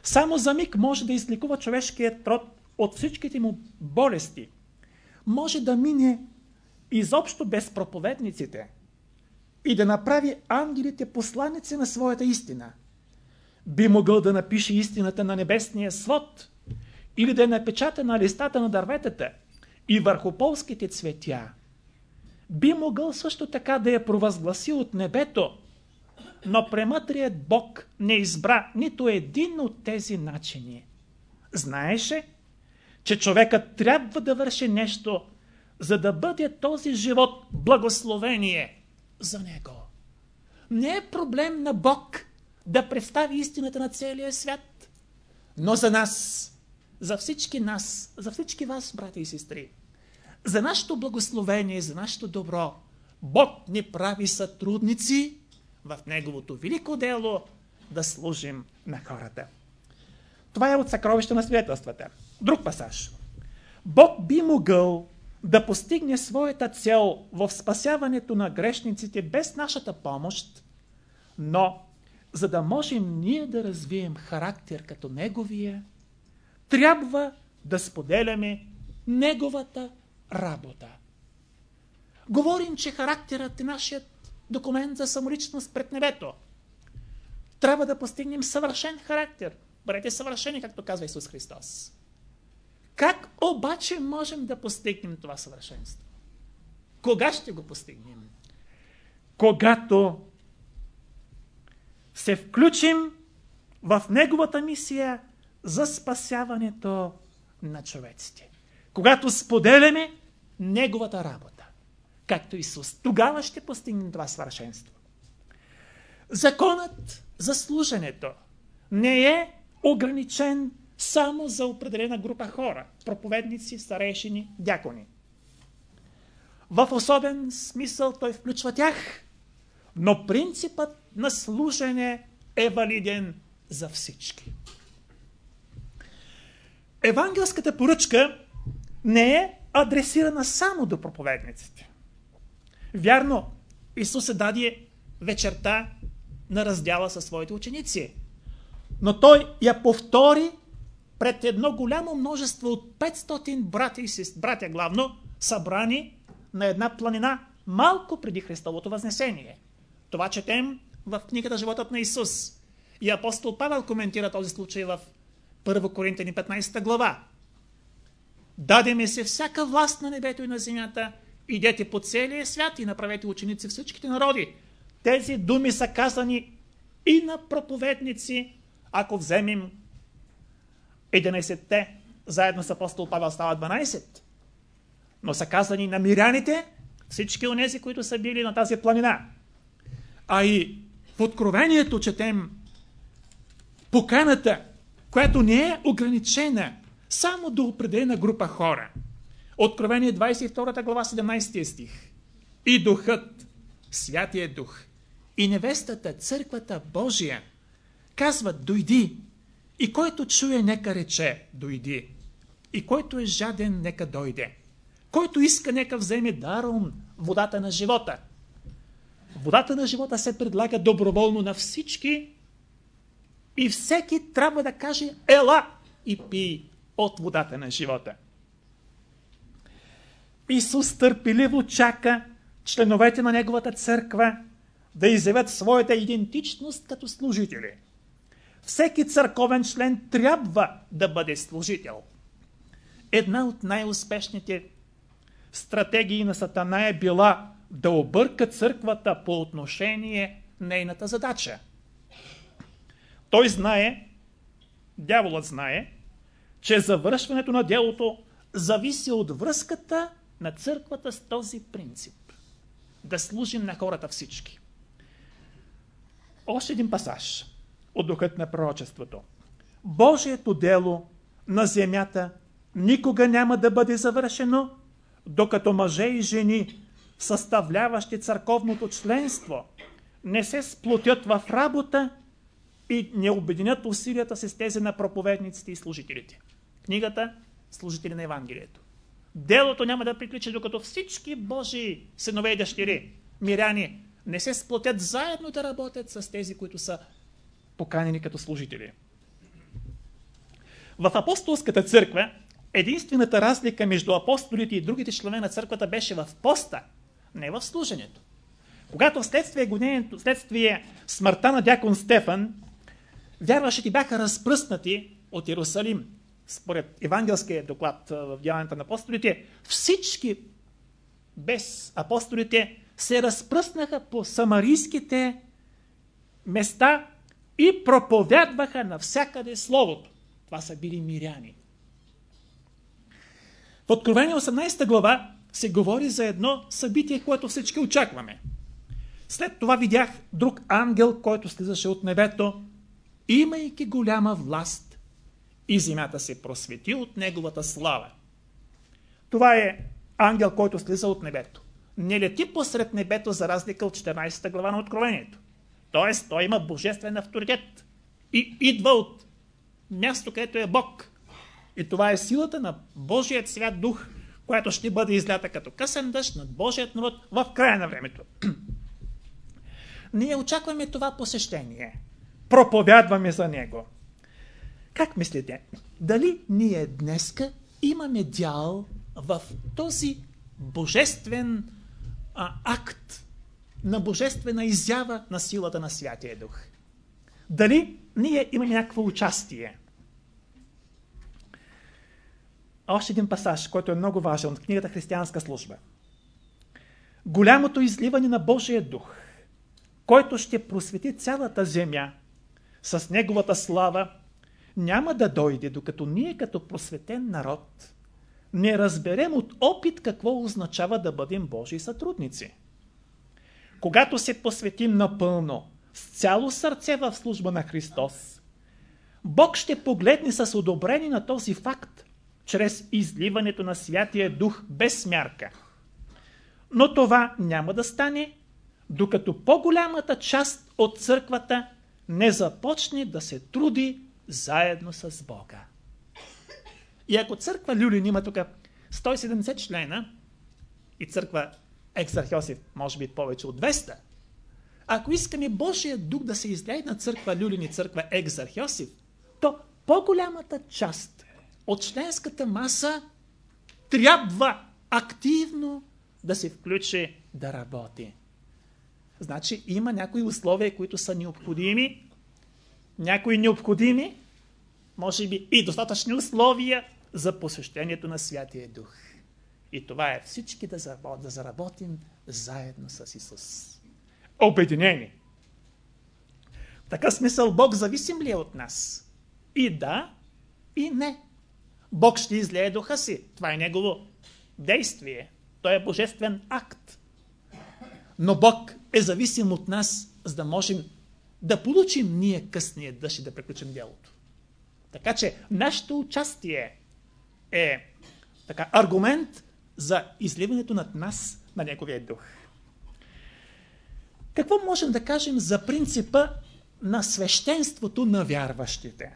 Само за миг може да излекува човешкият род от всичките му болести. Може да мине изобщо без проповедниците и да направи ангелите посланици на своята истина. Би могъл да напише истината на небесния свод или да я напечата на листата на дърветата и върху полските цветя. Би могъл също така да я провъзгласи от небето, но премъдрият Бог не избра нито един от тези начини. Знаеше, че човекът трябва да върши нещо, за да бъде този живот благословение за него. Не е проблем на Бог да представи истината на целия свят, но за нас, за всички нас, за всички вас, брати и сестри, за нашето благословение, за нашето добро, Бог ни прави сътрудници в Неговото велико дело да служим на хората. Това е от съкровище на свидетелствата. Друг пасаж. Бог би могъл да постигне своята цел в спасяването на грешниците без нашата помощ, но за да можем ние да развием характер като Неговия, трябва да споделяме Неговата работа. Говорим, че характерът е нашият документ за самоличност пред небето. Трябва да постигнем съвършен характер. Бъдете съвършени, както казва Исус Христос. Как обаче можем да постигнем това съвършенство? Кога ще го постигнем? Когато се включим в Неговата мисия за спасяването на човеците. Когато споделяме Неговата работа, както Исус, тогава ще постигнем това съвършенство. Законът за служенето не е ограничен само за определена група хора, проповедници, старейшини, дякони. В особен смисъл той включва тях, но принципът на служене е валиден за всички. Евангелската поръчка не е адресирана само до проповедниците. Вярно, Исус се даде вечерта на раздяла със своите ученици, но той я повтори пред едно голямо множество от петстотин братя и сестри, братя главно, събрани на една планина малко преди Христовото възнесение. Това четем в книгата Животът на Исус. И апостол Павел коментира този случай в първо Коринтяни петнайсета глава. Даде ми се всяка власт на небето и на земята, идете по целия свят и направете ученици всичките народи. Тези думи са казани и на проповедници, ако вземем единайсетте, заедно с апостол Павел става дванайсет. Но са казани на миряните, всички онези, които са били на тази планина. А и в Откровението четем поканата, която не е ограничена само до определена група хора. Откровение двайсет и втора глава, седемнайсети стих. И Духът, Святия Дух, и невестата, Църквата Божия, казват: дойди. И който чуе, нека рече: дойди. И който е жаден, нека дойде. Който иска, нека вземе даром водата на живота. Водата на живота се предлага доброволно на всички и всеки трябва да каже: ела и пий от водата на живота. Исус търпеливо чака членовете на Неговата църква да изявят своята идентичност като служители. Всеки църковен член трябва да бъде служител. Една от най-успешните стратегии на Сатана е била да обърка църквата по отношение нейната задача. Той знае, дяволът знае, че завършването на делото зависи от връзката на църквата с този принцип. Да служим на хората всички. Още един пасаж от Духът на пророчеството. Божието дело на земята никога няма да бъде завършено, докато мъже и жени, съставляващи църковното членство, не се сплотят в работа и не обединят усилията си с тези на проповедниците и служителите. Книгата Служители на Евангелието. Делото няма да приключи, докато всички Божии синове и дъщери, миряни, не се сплотят заедно да работят с тези, които са поканени като служители. В апостолската църква единствената разлика между апостолите и другите членове на църквата беше в поста, не в служенето. Когато вследствие гонението, вследствие смъртта на дякон Стефан, вярващите бяха разпръснати от Иерусалим. Според евангелския доклад в Деянията на апостолите, всички без апостолите се разпръснаха по самарийските места и проповядваха навсякъде Словото. Това са били миряни. В Откровение осемнадесета глава се говори за едно събитие, което всички очакваме. След това видях друг ангел, който слизаше от небето, имайки голяма власт, и земята се просвети от неговата слава. Това е ангел, който слиза от небето. Не лети посред небето, за разлика от четиринадесета глава на Откровението. Тоест, той има божествен авторитет и идва от място, където е Бог. И това е силата на Божият свят дух, която ще бъде излята като късен дъжд над Божият народ в края на времето. Ние очакваме това посещение. Проповядваме за него. Как мислите? Дали ние днеска имаме дял в този божествен а, акт на божествена изява на силата на Святия Дух? Дали ние имаме някакво участие? Още един пасаж, който е много важен от книгата Християнска служба. Голямото изливане на Божия дух, който ще просвети цялата земя с неговата слава, няма да дойде, докато ние като просветен народ не разберем от опит какво означава да бъдем Божии сътрудници. Когато се посветим напълно, с цяло сърце в служба на Христос, Бог ще погледне с одобрение на този факт, чрез изливането на Святия Дух без мярка. Но това няма да стане, докато по-голямата част от църквата не започне да се труди заедно с Бога. И ако църква Люлин има тук сто и седемдесет члена и църква Ексархиосиф може би повече от двеста, ако искаме Божия дух да се излее на църква Люлин и църква Ексархиосиф, то по-голямата част от членската маса трябва активно да се включи да работи. Значи има някои условия, които са необходими, някои необходими, може би и достатъчни условия за посещението на Святия Дух. И това е всички да заработим заедно с Исус. Обединени. В такъв смисъл Бог зависим ли е от нас? И да, и не. Бог ще излее духа си. Това е негово действие. Той е божествен акт. Но Бог е зависим от нас, за да можем да получим ние късния дъжд и да приключим делото. Така че нашето участие е така, аргумент за изливането над нас на Неговия дух. Какво можем да кажем за принципа на свещенството на вярващите?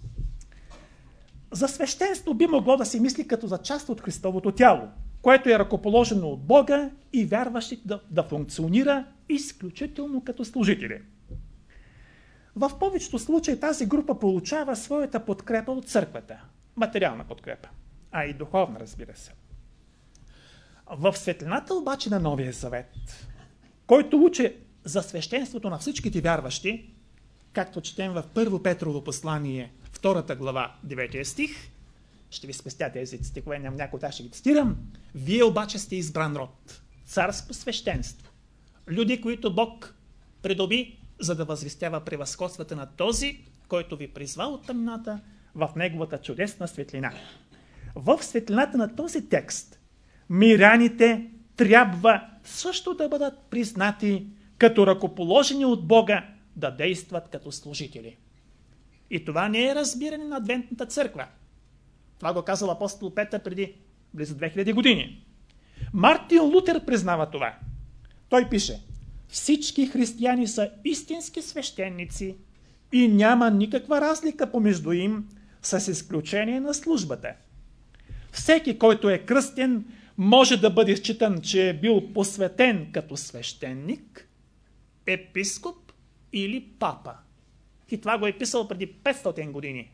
За свещенство би могло да се мисли като за част от Христовото тяло, което е ръкоположено от Бога и вярващите да, да функционира изключително като служители. В повечето случаи тази група получава своята подкрепа от църквата. Материална подкрепа, а и духовна, разбира се. В светлината обаче на Новия Завет, който учи за свещенството на всичките вярващи, както четем в Първо Петрово послание, втората глава, деветия стих, ще ви спестя тези стихове, нямам някой от тях ще ги цитирам. Вие обаче сте избран род, царско свещенство, люди, които Бог придоби, за да възвестява превъзходствата на този, който ви призва от тъмната в неговата чудесна светлина. В светлината на този текст миряните трябва също да бъдат признати като ръкоположени от Бога да действат като служители. И това не е разбиране на Адвентната църква. Това го казал апостол Петър преди близо две хиляди години. Мартин Лутер признава това. Той пише: всички християни са истински свещеници и няма никаква разлика помежду им, с изключение на службата. Всеки, който е кръстен, може да бъде считан, че е бил посветен като свещеник, епископ или папа. И това го е писал преди петстотин години.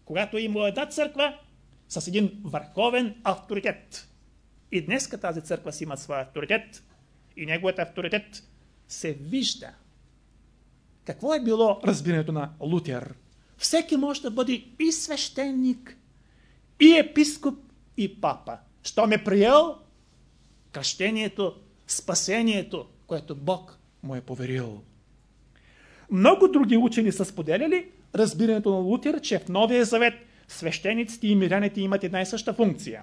когато е имало една църква с един върховен авторитет. И днеска тази църква си има своя авторитет и неговият авторитет се вижда. Какво е било разбирането на Лутер? Всеки може да бъде и свещеник, и епископ, и папа. Що ме приел? Кръщението, спасението, което Бог му е поверил. Много други учени са споделяли разбирането на Лутер, че в Новия завет свещениците и миряните имат една и съща функция.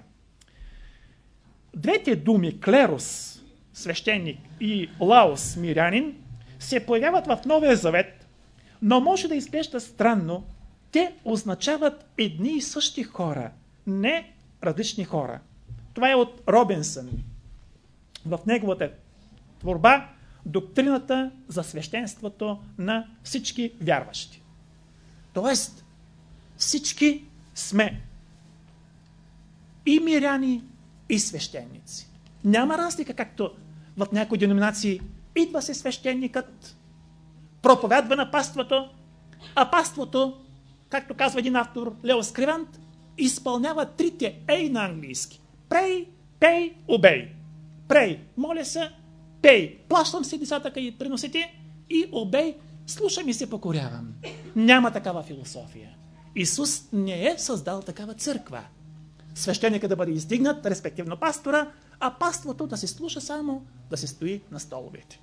Двете думи клерос, свещеник, и лаос, мирянин, се появяват в Новия завет, но може да изглежда странно. Те означават едни и същи хора, не различни хора. Това е от Робинсън. В неговата творба доктрината за свещенството на всички вярващи. Тоест, всички сме и миряни, и свещеници. Няма разлика, както в някои деноминации идва се свещеникът, проповядва на паството, а паството, както казва един автор, Лео Скривант, изпълнява трите ей на английски. Pray, pay, obey. Pray, моля се, pay, плащам си десятъка и приносите, и obey, слушам и се покорявам. Няма такава философия. Исус не е създал такава църква. Свещеникът да бъде издигнат, респективно пастора, а паството да се слуша само, да се стои на столовете.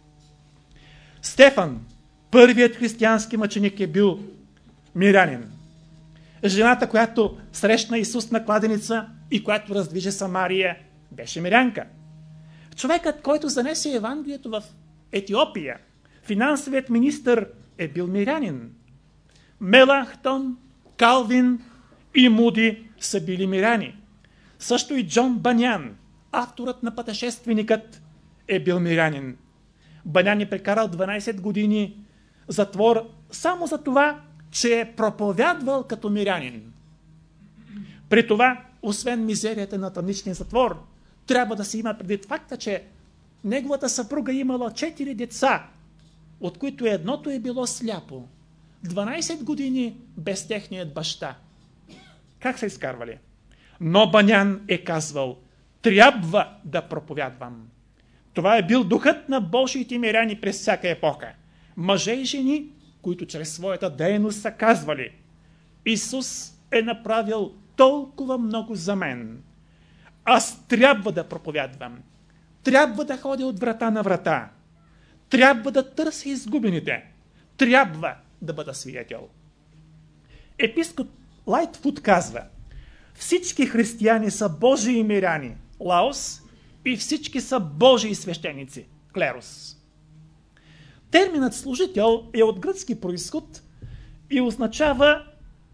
Стефан, първият християнски мъченик, е бил мирянин. Жената, която срещна Исус на кладеница и която раздвижи Самария, беше мирянка. Човекът, който занесе Евангелието в Етиопия, финансовият министър, е бил мирянин. Меланхтон, Калвин и Муди са били миряни. Също и Джон Банян, авторът на Пътешественикът, е бил мирянин. Банян е прекарал дванайсет години затвор само за това, че е проповядвал като мирянин. При това, освен мизерията на тъмничния затвор, трябва да се има предвид факта, че неговата съпруга имала четири деца, от които едното е било сляпо. дванайсет години без техният баща. Как са изкарвали? Но Банян е казвал: трябва да проповядвам. Това е бил духът на Божиите миряни през всяка епоха. Мъже и жени, които чрез своята дейност са казвали: Исус е направил толкова много за мен. Аз трябва да проповядвам. Трябва да ходя от врата на врата. Трябва да търся изгубените. Трябва да бъда свидетел. Епископ Лайтфуд казва: всички християни са Божии миряни, лаос, и всички са Божии свещеници, клерос. Терминът служител е от гръцки произход и означава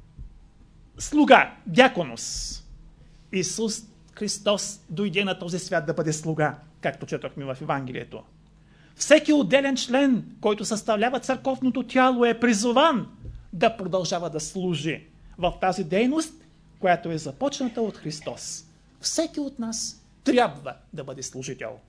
слуга, дяконос. Исус Христос дойде на този свят да бъде слуга, както четохме в Евангелието. Всеки отделен член, който съставлява църковното тяло, е призован да продължава да служи в тази дейност, която е започната от Христос. Всеки от нас трябва да бъде служител.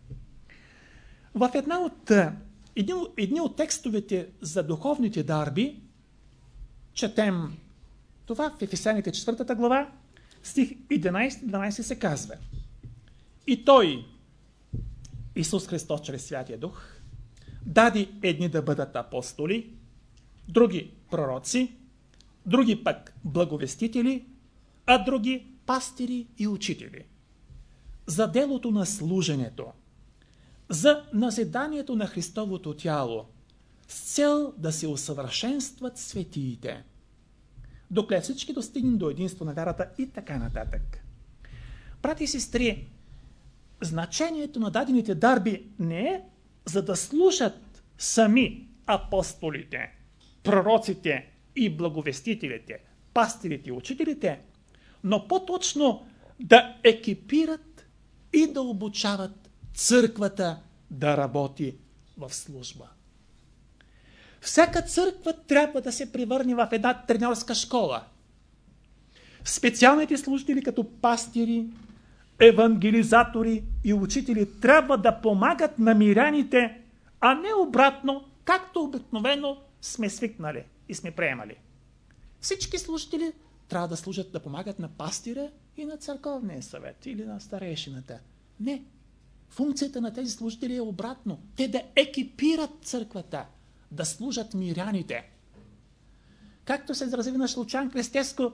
В една от, едни, едни от текстовете за духовните дарби четем това в Ефесяните четвъртата глава, стих единайсети-дванайсети се казва: и Той, Исус Христос чрез Святия Дух, даде едни да бъдат апостоли, други пророци, други пък благовестители, а други пастири и учители, за делото на служенето, за назиданието на Христовото тяло, с цел да се усъвършенстват светиите, докле всички достигнем до единство на вярата и така нататък. Брати и сестри, значението на дадените дарби не е за да слушат сами апостолите, пророците и благовестителите, пастирите и учителите, но по-точно да екипират и да обучават църквата да работи в служба. Всяка църква трябва да се превърне в една треньорска школа. Специалните служители като пастири, евангелизатори и учители трябва да помагат на миряните, а не обратно, както обикновено сме свикнали и сме приемали. Всички служители трябва да служат, да помагат на пастира и на църковния съвет или на старейшината. Не. Функцията на тези служители е обратно. Те да екипират църквата, да служат миряните. Както се изрази на Лучан Крестеско,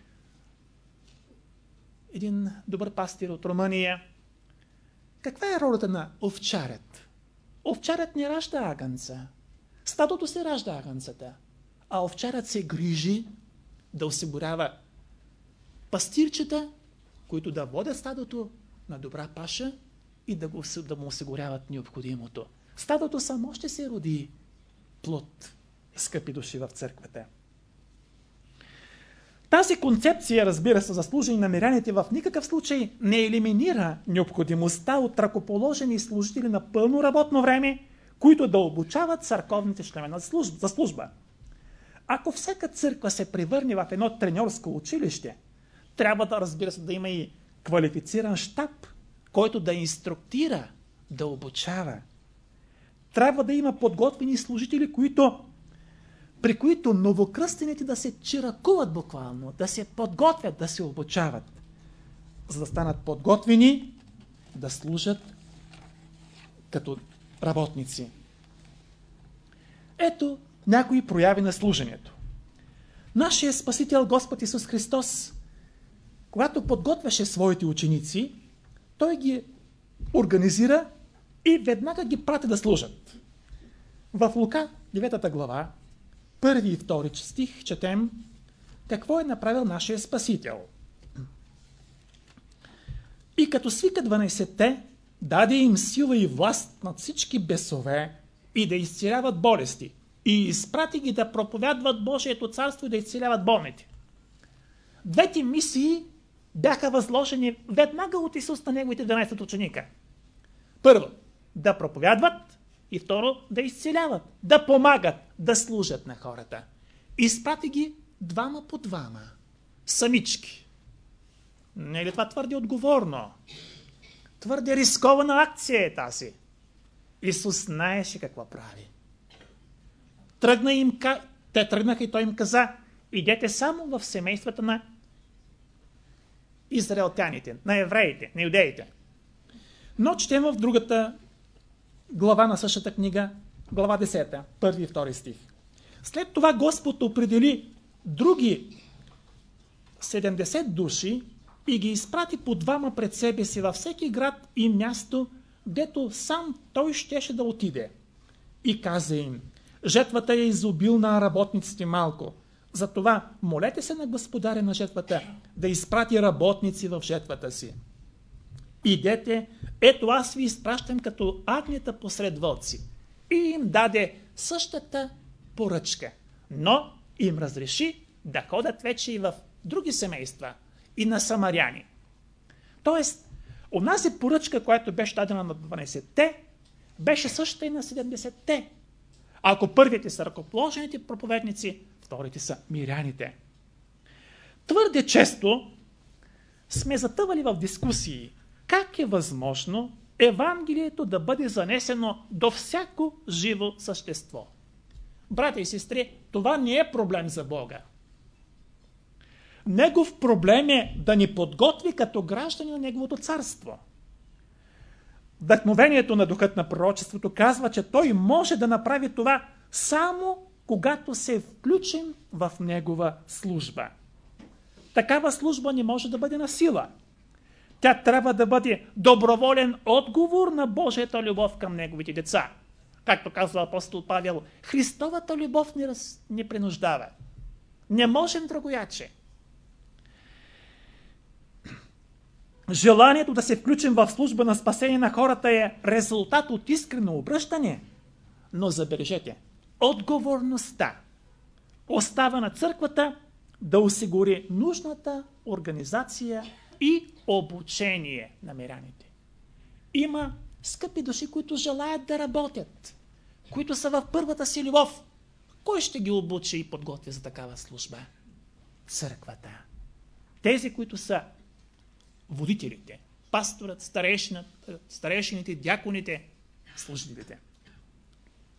един добър пастир от Румъния, каква е ролята на овчарят? Овчарят не ражда агънца. Стадото се ражда агънцата. А овчарят се грижи да осигурява пастирчета, които да водят стадото на добра паша и да, го, да му осигуряват необходимото. Стадото само ще се роди плод, скъпи души, в църквата. Тази концепция, разбира се, за служение на миряните в никакъв случай не елиминира необходимостта от ръкоположени служители на пълно работно време, които да обучават църковните членове за служба. Ако всяка църква се превърне в едно треньорско училище, трябва да, разбира се, да има и квалифициран щаб, който да инструктира, да обучава. Трябва да има подготвени служители, които, при които новокръстените да се чиракуват буквално, да се подготвят, да се обучават, за да станат подготвени да служат като работници. Ето някои прояви на служенето. Нашият Спасител Господ Исус Христос, когато подготвяше своите ученици, Той ги организира и веднага ги прати да служат. В Лука, девета глава, първи и втори стих, четем какво е направил нашия Спасител. И като свика дванайсетте, даде им сила и власт над всички бесове и да изцеляват болести. И изпрати ги да проповядват Божието царство и да изцеляват болните. Двете мисии бяха възложени веднага от Исус на неговите дванайсет ученика. Първо, да проповядват, и второ, да изцеляват, да помагат, да служат на хората. Изпрати ги двама по двама, самички. Не е ли това твърде отговорно? Твърде рискована акция е тази. Исус знаеше какво прави. Тръгна им, те тръгнаха и Той им каза: идете само в семействата на израелтяните, на евреите, на юдеите. Но четем в другата глава на същата книга, глава десета, първи и втори стих. След това Господ определи други седемдесет души и ги изпрати по двама пред себе си във всеки град и място, дето сам Той щеше да отиде. И каза им: жетвата е изобилна, а работниците малко. Затова молете се на Господаря на жетвата да изпрати работници в жетвата си. Идете, ето аз ви изпращам като агнета посред вълци. И им даде същата поръчка, но им разреши да ходят вече и в други семейства, и на самаряни. Тоест, онази поръчка, която беше дадена на дванайсетте, беше същата и на седемдесетте. Ако първите са ръкоположените проповедници, вторите са миряните. Твърде често сме затъвали в дискусии как е възможно Евангелието да бъде занесено до всяко живо същество. Братя и сестри, това не е проблем за Бога. Негов проблем е да ни подготви като граждани на Неговото царство. Вдъхновението на духът на пророчеството казва, че той може да направи това само когато се включим в Негова служба. Такава служба не може да бъде на сила. Тя трябва да бъде доброволен отговор на Божията любов към Неговите деца. Както казва апостол Павел, Христовата любов ни, раз... ни принуждава. Не можем другояче. Желанието да се включим в служба на спасение на хората е резултат от искрено обръщане, но забележете, отговорността остава на църквата да осигури нужната организация и обучение на миряните. Има скъпи души, които желаят да работят, които са в първата си любов. Кой ще ги обучи и подготви за такава служба? Църквата. Тези, които са водителите, пасторът, старейшините, дяконите, служителите.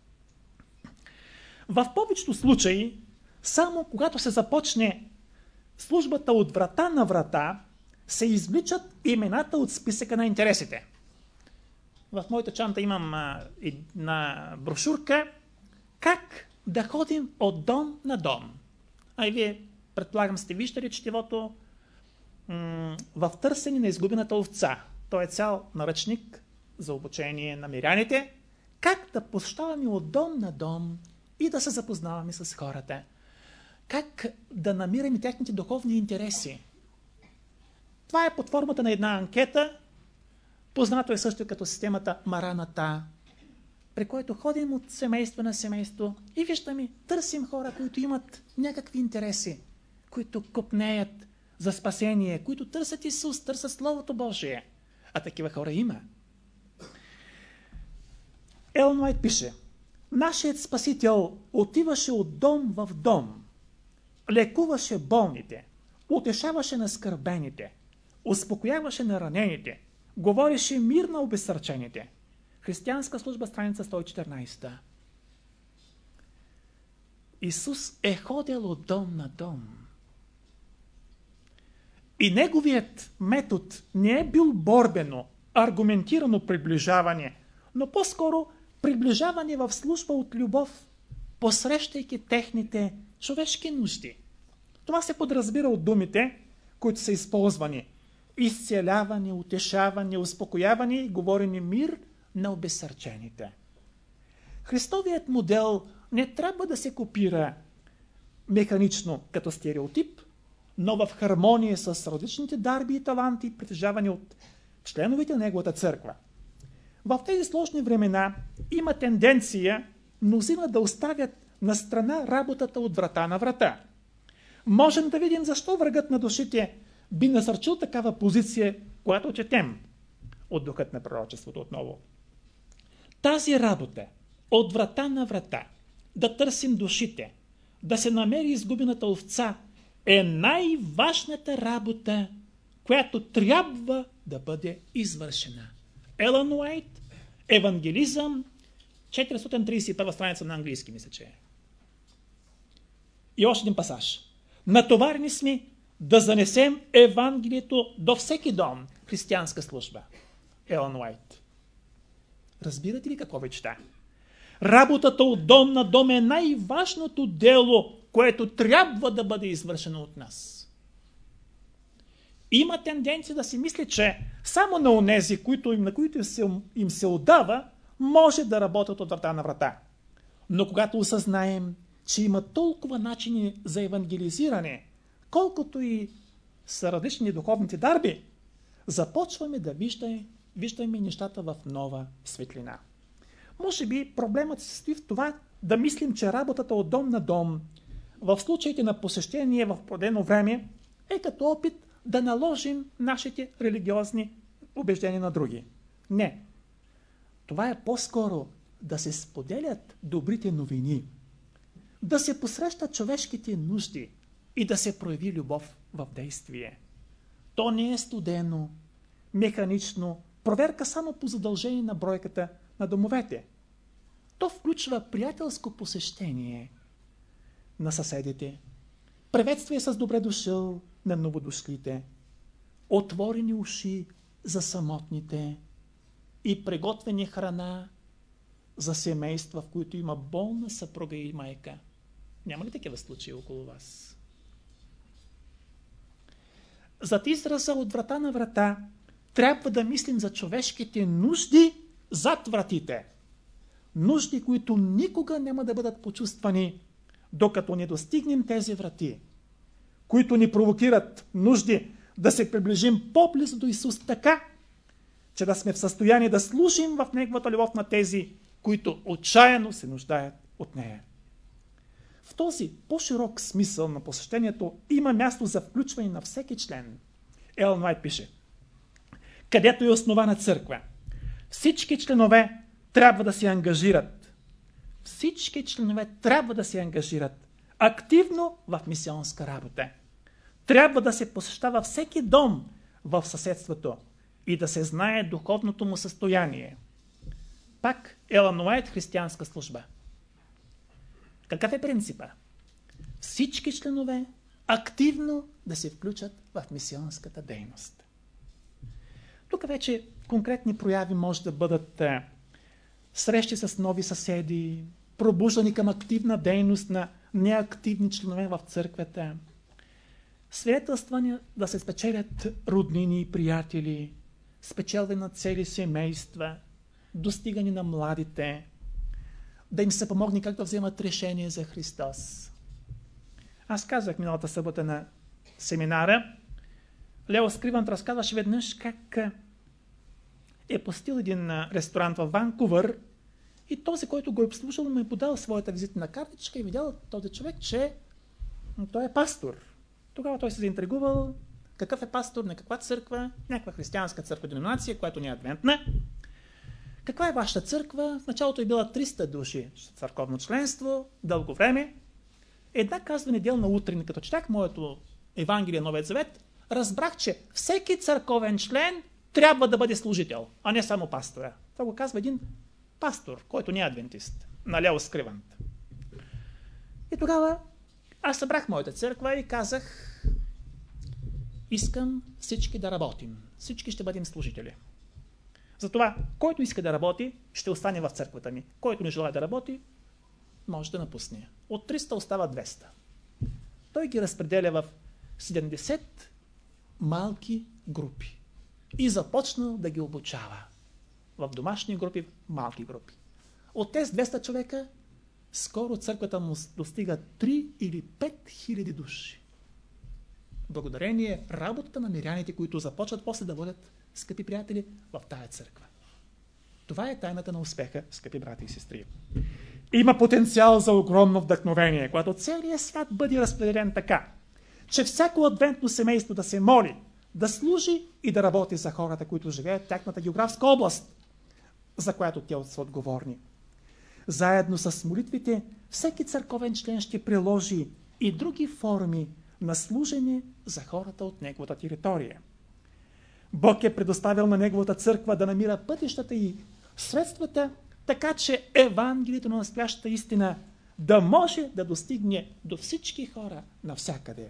В повечето случаи, само когато се започне службата от врата на врата се извличат имената от списъка на интересите. В моята чанта имам а, една брошурка как да ходим от дом на дом. А и вие, предполагам, сте виждали четивото м- в търсене на изгубената овца. Той е цял наръчник за обучение на миряните. Как да посещаваме от дом на дом и да се запознаваме с хората. Как да намираме техните духовни интереси. Това е под формата на една анкета. Познато е също като системата Мараната, при който ходим от семейство на семейство и виждаме, търсим хора, които имат някакви интереси, които копнеят за спасение, които търсят Исус, търсят Словото Божие. А такива хора има. Елън Уайт пише: нашият Спасител отиваше от дом в дом, лекуваше болните, утешаваше наскърбените, успокояваше на ранените, говореше мир на обезсърчените. Християнска служба, страница сто и четиринадесета. Исус е ходил от дом на дом. И неговият метод не е бил борбено, аргументирано приближаване, но по-скоро приближаване в служба от любов, посрещайки техните човешки нужди. Това се подразбира от думите, които са използвани: изцеляване, утешаване, успокояване и говорене мир на обезсърчените. Христовият модел не трябва да се копира механично като стереотип, но в хармония с различните дарби и таланти, притежавани от членовете на неговата църква. В тези сложни времена има тенденция мнозина да оставят на страна работата от врата на врата. Можем да видим защо врагът на душите би насърчил такава позиция, която четем от духът на пророчеството отново. Тази работа от врата на врата, да търсим душите, да се намери изгубената овца, е най-важната работа, която трябва да бъде извършена. Елън Уайт, Евангелизъм, четиристотин тридесет и първа страница на английски, мисля, че е. И още един пасаж. Натоварени сме да занесем Евангелието до всеки дом. Християнска служба. Елън Уайт. Разбирате ли какво ви чета? Работата от дом на дом е най-важното дело, което трябва да бъде извършено от нас. Има тенденция да си мисли, че само на онези, които, на които им се отдава, може да работят от врата на врата. Но когато осъзнаем, че има толкова начини за евангелизиране, колкото и са различни духовните дарби, започваме да виждаме, виждаме нещата в нова светлина. Може би проблемът се състои в това да мислим, че работата от дом на дом в случаите на посещение в продено време е като опит да наложим нашите религиозни убеждения на други. Не. Това е по-скоро да се споделят добрите новини, да се посрещат човешките нужди и да се прояви любов в действие. То не е студено, механично, проверка само по задължение на бройката на домовете. То включва приятелско посещение на съседите, приветствие с добре дошъл на новодошлите, отворени уши за самотните и приготвени храна за семейства, в които има болна съпруга и майка. Няма ли такива случаи около вас? Зад израза от врата на врата трябва да мислим за човешките нужди зад вратите. Нужди, които никога няма да бъдат почувствани, докато не достигнем тези врати, които ни провокират нужди да се приближим по-близо до Исус така, че да сме в състояние да служим в Неговата любов на тези, които отчаяно се нуждаят от нея. В този по-широк смисъл на посещението има място за включване на всеки член. Елън Уайт пише: където е основана църква, всички членове трябва да се ангажират. Всички членове трябва да се ангажират активно в мисионска работа. Трябва да се посещава всеки дом в съседството и да се знае духовното му състояние. Пак Елън Уайт, християнска служба. Какъв е принципа? Всички членове активно да се включат в мисионската дейност. Тук вече конкретни прояви може да бъдат е, срещи с нови съседи, пробуждани към активна дейност на неактивни членове в църквата, свидетелствания да се спечелят роднини и приятели, спечелване на цели семейства, достигане на младите, да им се помогне как да вземат решение за Христос. Аз казах миналата събота на семинара, Лео Скривант разказваше веднъж как е посетил един ресторант в Ванкувър и този, който го е обслужил, му е подал своята визитна картичка и видял този човек, че той е пастор. Тогава той се заинтригувал какъв е пастор, на каква църква, някаква християнска църква деноминация, която не е адвентна. Каква е вашата църква? В началото е била триста души църковно членство, дълго време. Една казва неделна утрин, като четах моето Евангелие Новият Завет, разбрах, че всеки църковен член трябва да бъде служител, а не само пастора. Това го казва един пастор, който не е адвентист, на Лео Скривант. И тогава аз събрах моята църква и казах, искам всички да работим. Всички ще бъдем служители. Затова, който иска да работи, ще остане в църквата ми. Който не желая да работи, може да напусне. От триста остава двеста. Той ги разпределя в седемдесет малки групи. И започна да ги обучава. В домашни групи, в малки групи. От тези двеста човека, скоро църквата му достига три или пет хиляди души. Благодарение работата на миряните, които започват после да водят, скъпи приятели, в тая църква. Това е тайната на успеха, скъпи брати и сестри. Има потенциал за огромно вдъхновение, когато целият свят бъде разпределен така, че всяко адвентно семейство да се моли, да служи и да работи за хората, които живеят в тяхната географска област, за която те са отговорни. Заедно с молитвите, всеки църковен член ще приложи и други форми на служене за хората от неговата територия. Бог е предоставил на неговата църква да намира пътищата и средствата, така че Евангелието на настоящата истина да може да достигне до всички хора навсякъде.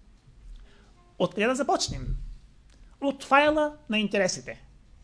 Откъде да започнем? От файла на интересите.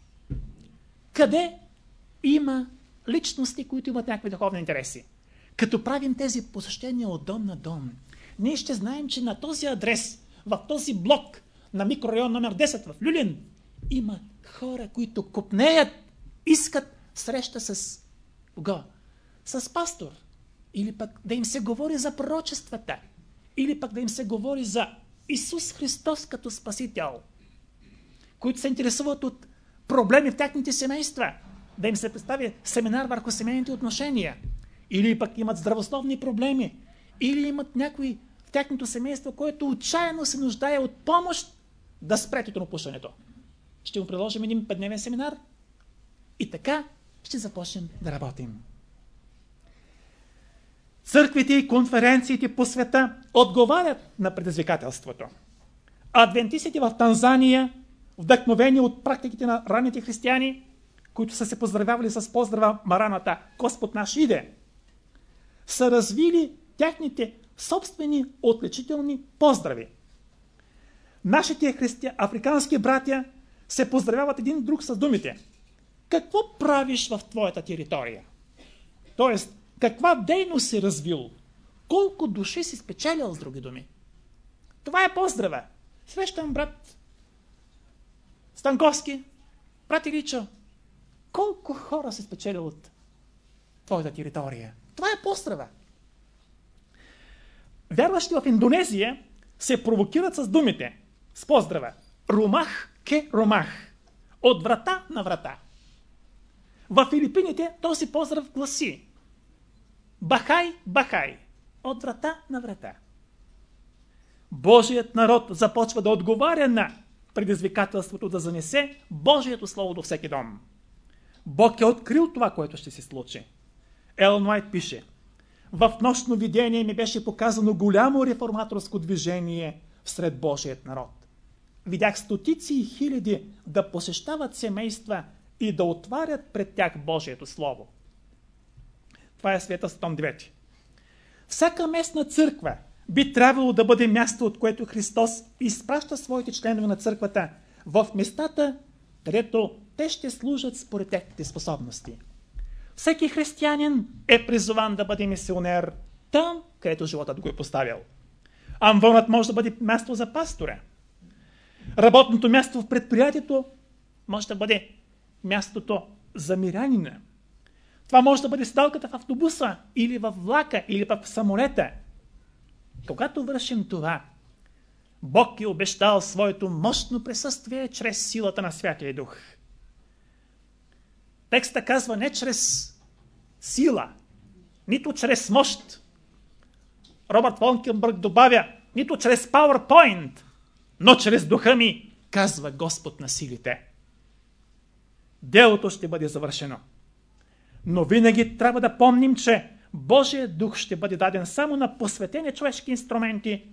Къде има личности, които имат някакви духовни интереси? Като правим тези посещения от дом на дом, ние ще знаем, че на този адрес, в този блок на микрорайон номер десет в Люлин, има хора, които копнеят, искат среща с кого? С пастор. Или пък да им се говори за пророчествата. Или пък да им се говори за Исус Христос като Спасител. Които се интересуват от проблеми в тяхните семейства. Да им се представи семинар върху семейните отношения. Или пък имат здравословни проблеми. Или имат някой в тяхното семейство, което отчаяно се нуждае от помощ да спре тютюнопушенето. Ще му предложим един петдневен семинар и така ще започнем да работим. Църквите и конференциите по света отговарят на предизвикателството. Адвентистите в Танзания, вдъхновени от практиките на ранните християни, които са се поздравявали с поздрава Мараната, Господ наш иде, са развили тяхните собствени отличителни поздрави. Нашите христи... африкански братя се поздравяват един друг с думите: какво правиш в твоята територия? Тоест, каква дейност си развил? Колко души си спечелил, с други думи? Това е поздрава. Срещам брат Станковски, брат Иличо. Колко хора си спечелил от твоята територия? Това е поздрава. Вярващи в Индонезия се провокират с думите, с поздрава: Румах ке Румах. От врата на врата. В Филипините този поздрав гласи: Бахай, Бахай. От врата на врата. Божият народ започва да отговаря на предизвикателството да занесе Божието Слово до всеки дом. Бог е открил това, което ще се случи. Елън Уайт пише: в нощно видение ми беше показано голямо реформаторско движение всред Божият народ. Видях стотици и хиляди да посещават семейства и да отварят пред тях Божието Слово. Това е свидетелство том девети. Всяка местна църква би трябвало да бъде място, от което Христос изпраща своите членове на църквата в местата, където те ще служат според техните способности. Всеки християнин е призован да бъде мисионер там, където животът го е поставил. Амвонът може да бъде място за пастора. Работното място в предприятието може да бъде мястото за мирянина. Това може да бъде седалката в автобуса, или в влака, или в самолета. Когато вършим това, Бог е обещал своето мощно присъствие чрез силата на Святия Дух. Текста казва не чрез сила, нито чрез мощ. Робърт Вонкенбърг добавя нито чрез PowerPoint, но чрез духа ми, казва Господ на силите. Делото ще бъде завършено. Но винаги трябва да помним, че Божия дух ще бъде даден само на посветени човешки инструменти,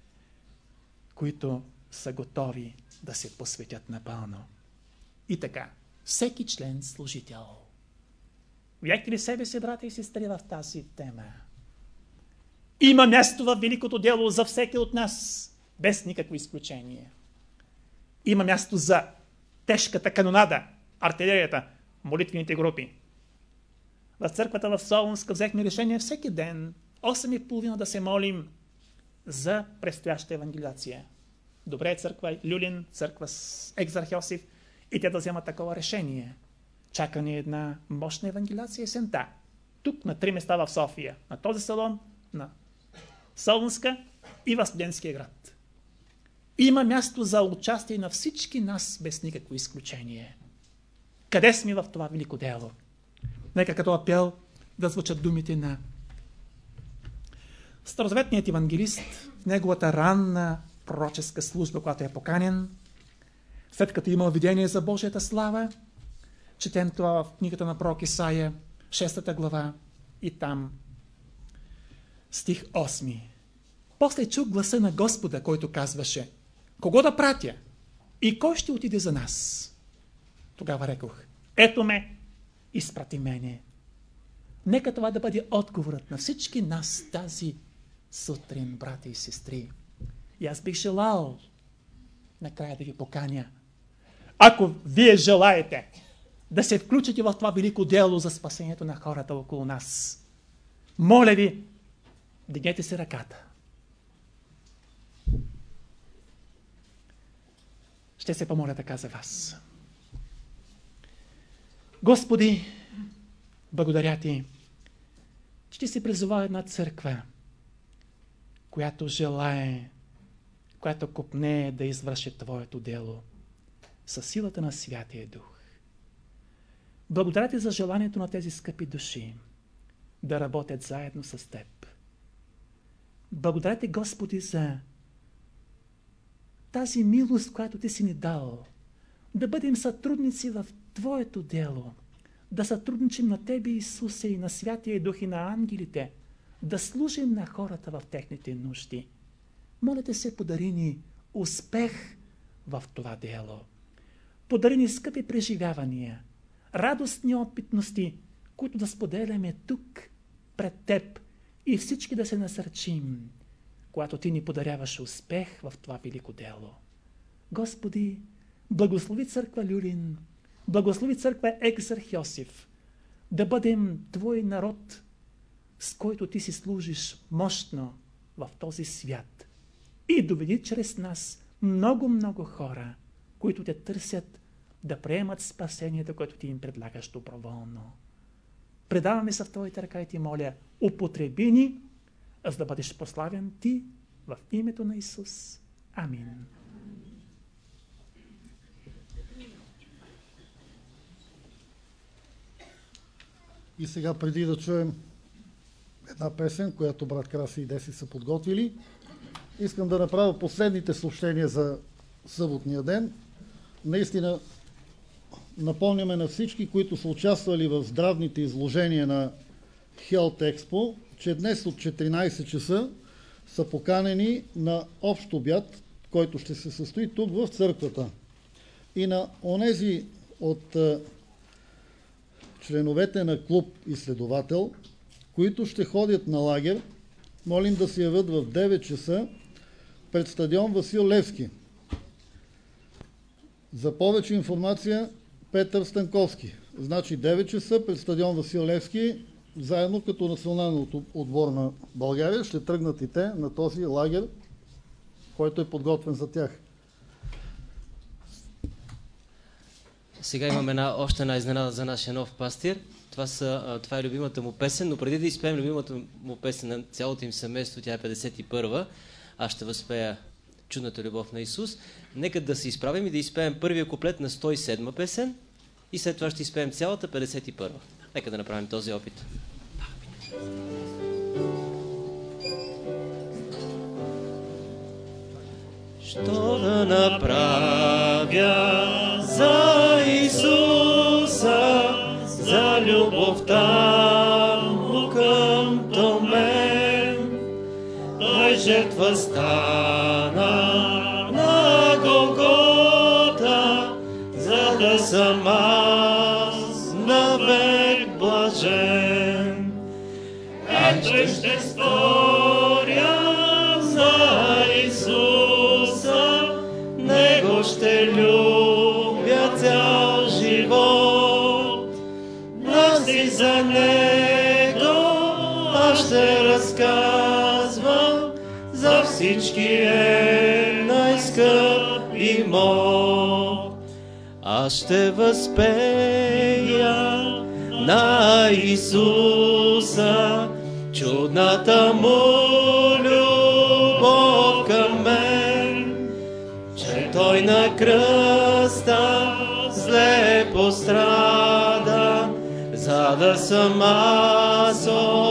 които са готови да се посветят напълно. И така, всеки член служител. Видяхте ли себе си, брата и сестри, в тази тема? Има място в великото дело за всеки от нас, без никакво изключение. Има място за тежката канонада, артилерията, молитвените групи. В църквата в Солунска взехме решение всеки ден, осем и половина да се молим за предстояща евангелизация. Добре е църква Люлин, църква с Екзархиосиф и те да вземат такова решение. Чака ни една мощна евангелизация есента. Тук на три места в София. На този салон, на Солунска и в Студентския град. Има място за участие на всички нас без никакво изключение. Къде сме в това велико дело? Нека като апел да звучат думите на старозаветният евангелист в неговата ранна пророческа служба, когато е поканен, след като има видение за Божията слава. Четем това в книгата на пророк Исаия, шеста глава, и там стих осми. После чух гласа на Господа, който казваше: кого да пратя и кой ще отиде за нас? Тогава рекох: ето ме, изпрати мене. Нека това да бъде отговорът на всички нас тази сутрин, брати и сестри. И аз бих желал накрая да ви поканя, ако вие желаете да се включите в това велико дело за спасението на хората около нас, моля ви, дигнете си ръката. Ще се помоля така за вас. Господи, благодаря Ти, че Ти си призова една църква, която желае, която копне да извърши Твоето дело със силата на Святия Дух. Благодаря Ти за желанието на тези скъпи души да работят заедно с Теб. Благодаря Ти, Господи, за тази милост, която Ти си ни дал, да бъдем сътрудници в Твоето дело, да сътрудничим на Тебе, Исусе, и на Святия Дух, и на ангелите, да служим на хората в техните нужди. Моля Те се, подари ни успех в това дело. Подари ни скъпи преживявания, радостни опитности, които да споделяме тук, пред Теб, и всички да се насърчим, когато Ти ни подаряваш успех в това велико дело. Господи, благослови църква Люлин, благослови църква Екзархиосиф, да бъдем Твой народ, с който Ти си служиш мощно в този свят, и доведи чрез нас много-много хора, които Те търсят да приемат спасението, което Ти им предлагаш доброволно. Предаваме се в Твоите ръка и Ти моля, употреби ни, за да бъдеш прославен Ти в името на Исус. Амин. И сега, преди да чуем една песен, която брат Краси и Деси са подготвили, искам да направя последните съобщения за съботния ден. Наистина напомняме на всички, които са участвали в здравните изложения на Health Expo, че днес от четиринайсет часа са поканени на общ обяд, който ще се състои тук в църквата. И на онези от членовете на клуб изследовател, които ще ходят на лагер, молим да се явят в девет часа пред стадион Васил Левски. За повече информация Петър Станковски. Значи девет часа пред стадион Васил Левски, заедно като национален отбор на България, ще тръгнат и те на този лагер, който е подготвен за тях. Сега имаме една, още една изненада за нашия нов пастир. Това, са, това е любимата му песен, но преди да изпеем любимата му песен на цялото им семейство, тя е петдесет и първа, аз ще възпея Чудната любов на Исус. Нека да се изправим и да изпеем първия куплет на сто и седма песен и след това ще изпеем цялата петдесет и първа. Нека да направим този опит. Що да направя за Исуса, за любовта му къмто мен? Той жертва стана на Голгота, за да съм аз навек блажен. Ето ще сторя за Исуса, Него ще любя цял живот. Аз и за Него аз ще разказвам, за всички е най-скъп имот. Аз ще възпея на Исуса чудната му любов към мен, че Той на кръста зле пострада, за да съм аз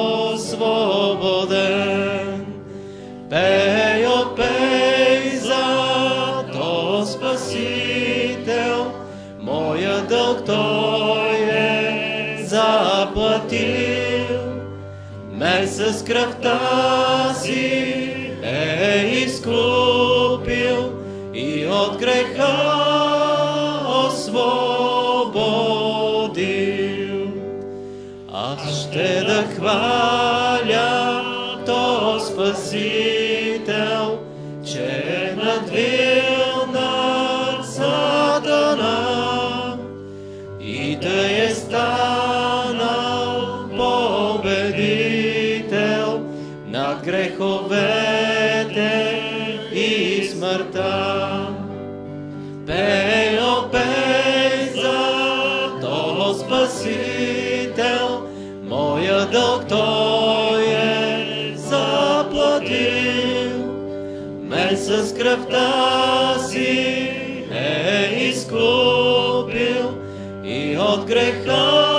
освободен. Пей, о, пей за то Спасител, моя дълг Той е заплатил. Мен с кръвта си е изкупил и от греха освободил. Аз ще да хваля то Спасител, че е надвил над Сатана и да е станал победител над греховете и смъртта. Пей, о, пей за то Спасител, моя дълг Той е заплатил. Мен с кръвта си е изкупил и от греха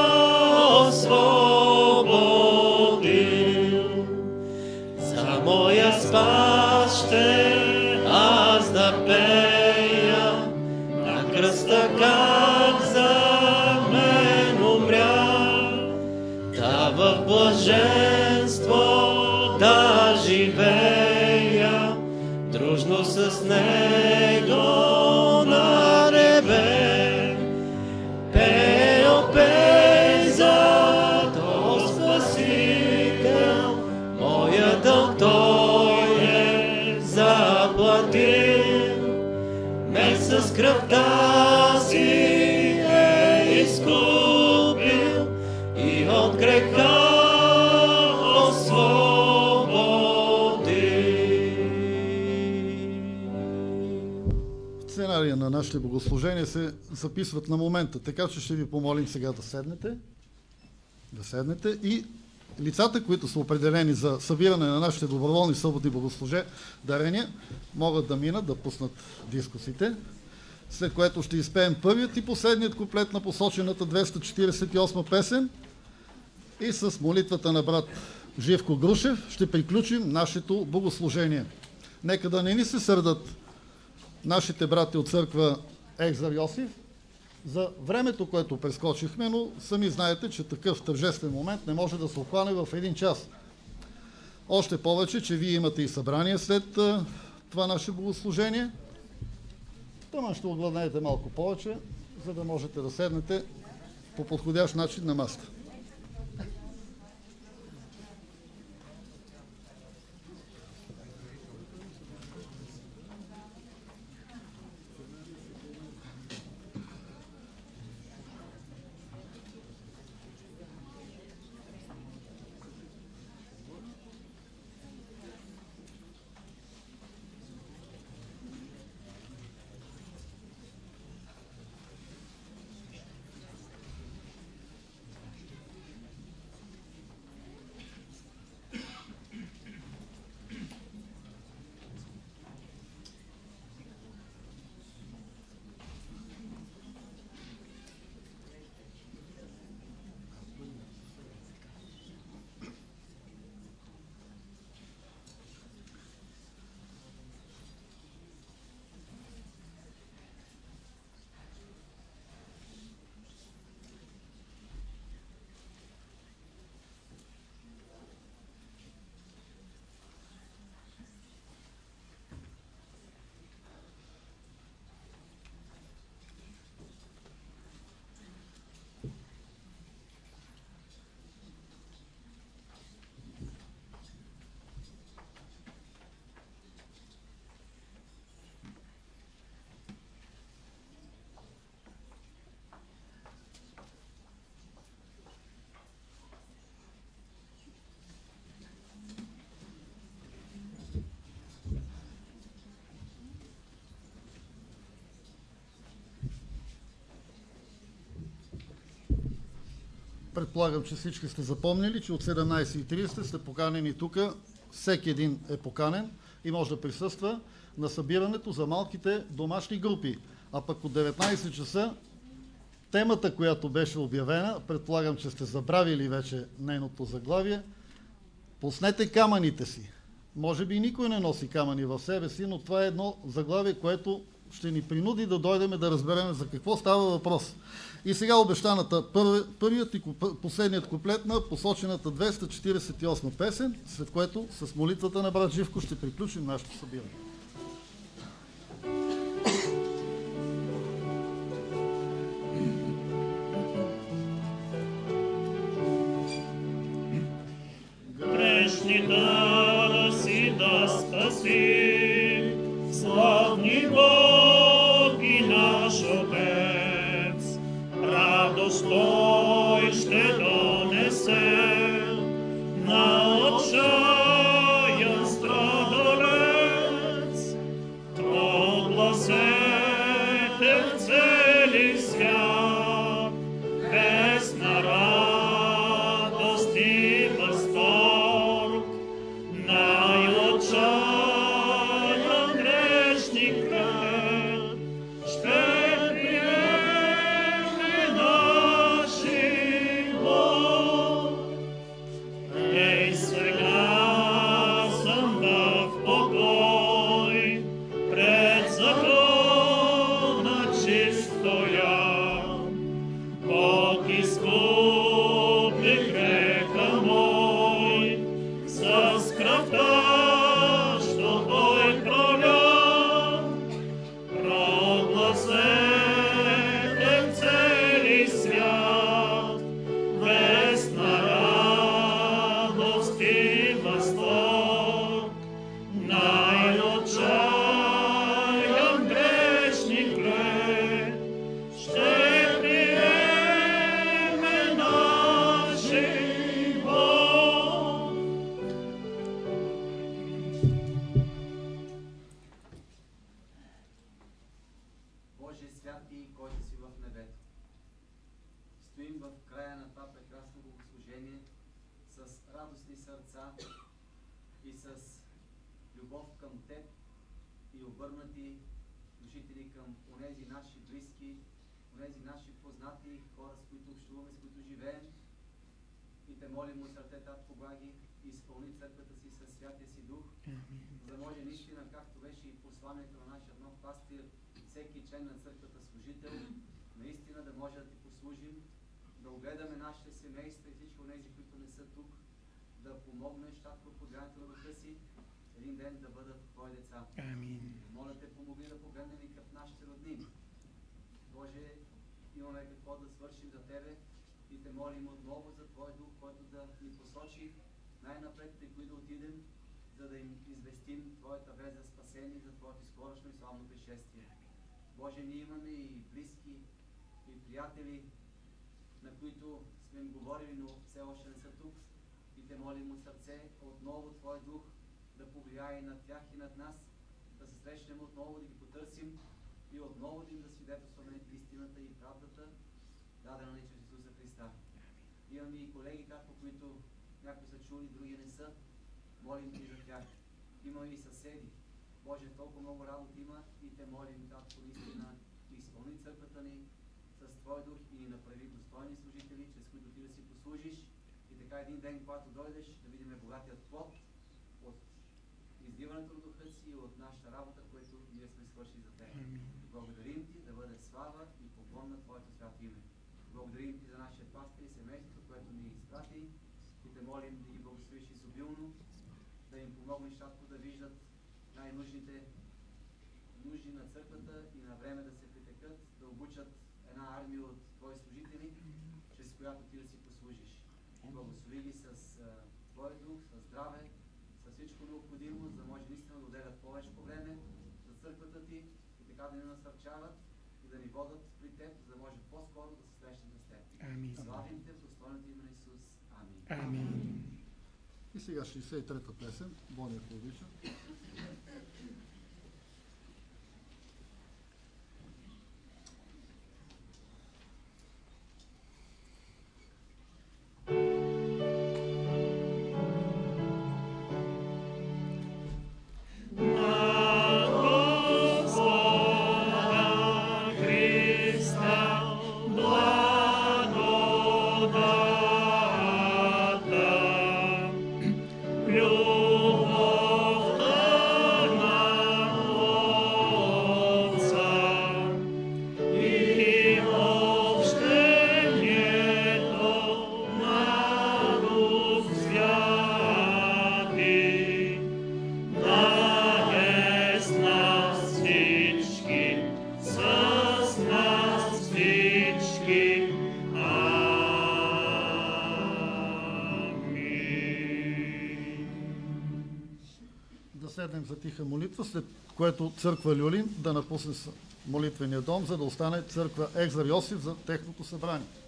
освободил. За моя спас ще аз да пея, на кръста как за мен умря, да в блаженство да живея, дружно с Него на небе. Пей, о, пей за то Спасител, моя дълг Той е заплатил. Мен с кръвта си е изкупил и от греха Сценария на нашите богослужения се записват на момента, така че ще ви помолим сега да седнете, да седнете и лицата, които са определени за събиране на нашите доброволни съботни богослужения, дарения, могат да минат, да пуснат дискусите, след което ще изпеем първият и последният куплет на посочената двеста четиридесет и осма песен и с молитвата на брат Живко Грушев ще приключим нашето богослужение. Нека да не ни се сърдат нашите брати от църква Екзар Йосиф за времето, което прескочихме, но сами знаете, че такъв тържествен момент не може да се обхване в един час. Още повече, че вие имате и събрание след а, това наше богослужение. Тъмън ще огладнете малко повече, за да можете да седнете по подходящ начин на масата. предполагам, че всички сте запомнили, че от седемнайсет и трийсет сте поканени тук. Всеки един е поканен и може да присъства на събирането за малките домашни групи. А пък от деветнайсет часа темата, която беше обявена, предполагам, че сте забравили вече нейното заглавие, пуснете камъните си. Може би никой не носи камъни в себе си, но това е едно заглавие, което ще ни принуди да дойдем да разберем за какво става въпрос. И сега обещаната първи, първият и последният куплет на посочената двеста четирийсет и осма песен, след което с молитвата на брат Живко ще приключим нашето събиране. Грешника си да спаси, славни Бог и наш Отец, радост Той ще донесе на отчаян страдалец. Огласете в цели свят вестна радост и възторг, най-отчаян грешник ще приеме наши Бог. Ей, сега съм в покой, пред закона чист стоя. Бог изкупи греха мой, с кръвта, що Той проля. Прогласете в цели свят вестна радост и възторг, най-отчаян грешник ще приеме наши Бог. Боже святи, който си в небето, стоим в края на това прекрасно богослужение с радостни сърца и с любов към Теб и обърнати служители към онези наши близки, онези наши познати хора, с които общуваме, с които живеем. И Те молим от сърце, Татко благи, изпълни църквата си със Святия си Дух, за да може наистина, както беше и посланието на нашия нов пастир, всеки член на църквата служител, наистина да може да Ти послужим, да огледаме нашите семейства и всички онези, които не са тук, да помогнеш, Татко, под влиянието на Духа си, един ден да бъдат Твои деца. Амин. Моля Те, помогни да погледнем и към нашите роднини. Боже, имаме какво да свършим за Тебе и Те молим отново за Твой Дух, който да ни посочи най-напред, при кои да отидем, за да им известим Твоята вест за спасение, за Твоето скорошно и славно пришествие. Боже, ние имаме и близки, и приятели, на които сме им говорили, но все още не са тук. И Те молим от сърце отново Твой Дух да повлияе над тях и над нас, да се срещнем отново, да ги потърсим и отново да им да свидетелстваме истината и правдата, дадена ни чрез Исуса Христа. Имаме и колеги, както които някои са чули, други не са. Молим Ти за тях. Имаме и съседи. Боже, толкова много работа има и Те молим, Татко, наистина, изпълни църквата ни с Твой Дух и ни направи достойни служители, чрез които Ти да си послужиш. И така един ден, когато дойдеш, да видим богатият плод от издиването на Духа си и от нашата работа, която ние сме свършили за Теб. Благодарим Ти да бъде слава и поклон на Твоето свято име. Благодарим Ти за нашия пастир и семейството, което ни изпрати и Те молим да ги благословиш изобилно, да им помогнеш, Татко, да виждат най-нужните нужди на църквата и на време да се притекат, да обучат една армия от Твои служители, чрез която Ти да си послужиш. Благослови ги с а, Твой Дух, с здраве, с всичко необходимо, за да може наистина да отделят повече време за църквата Ти и така да ни насърчават и да ни водят при Теб, за да може по-скоро да се срещнем с Теб. Амин. Славим Те в достойното име на Исус. Амин. Амин. И сега шейсет и трета песен. Боня, ако обича. седнем за тиха молитва, след което църква Люлин да напусне молитвения дом, за да остане църква Екзар Йосиф за техното събрание.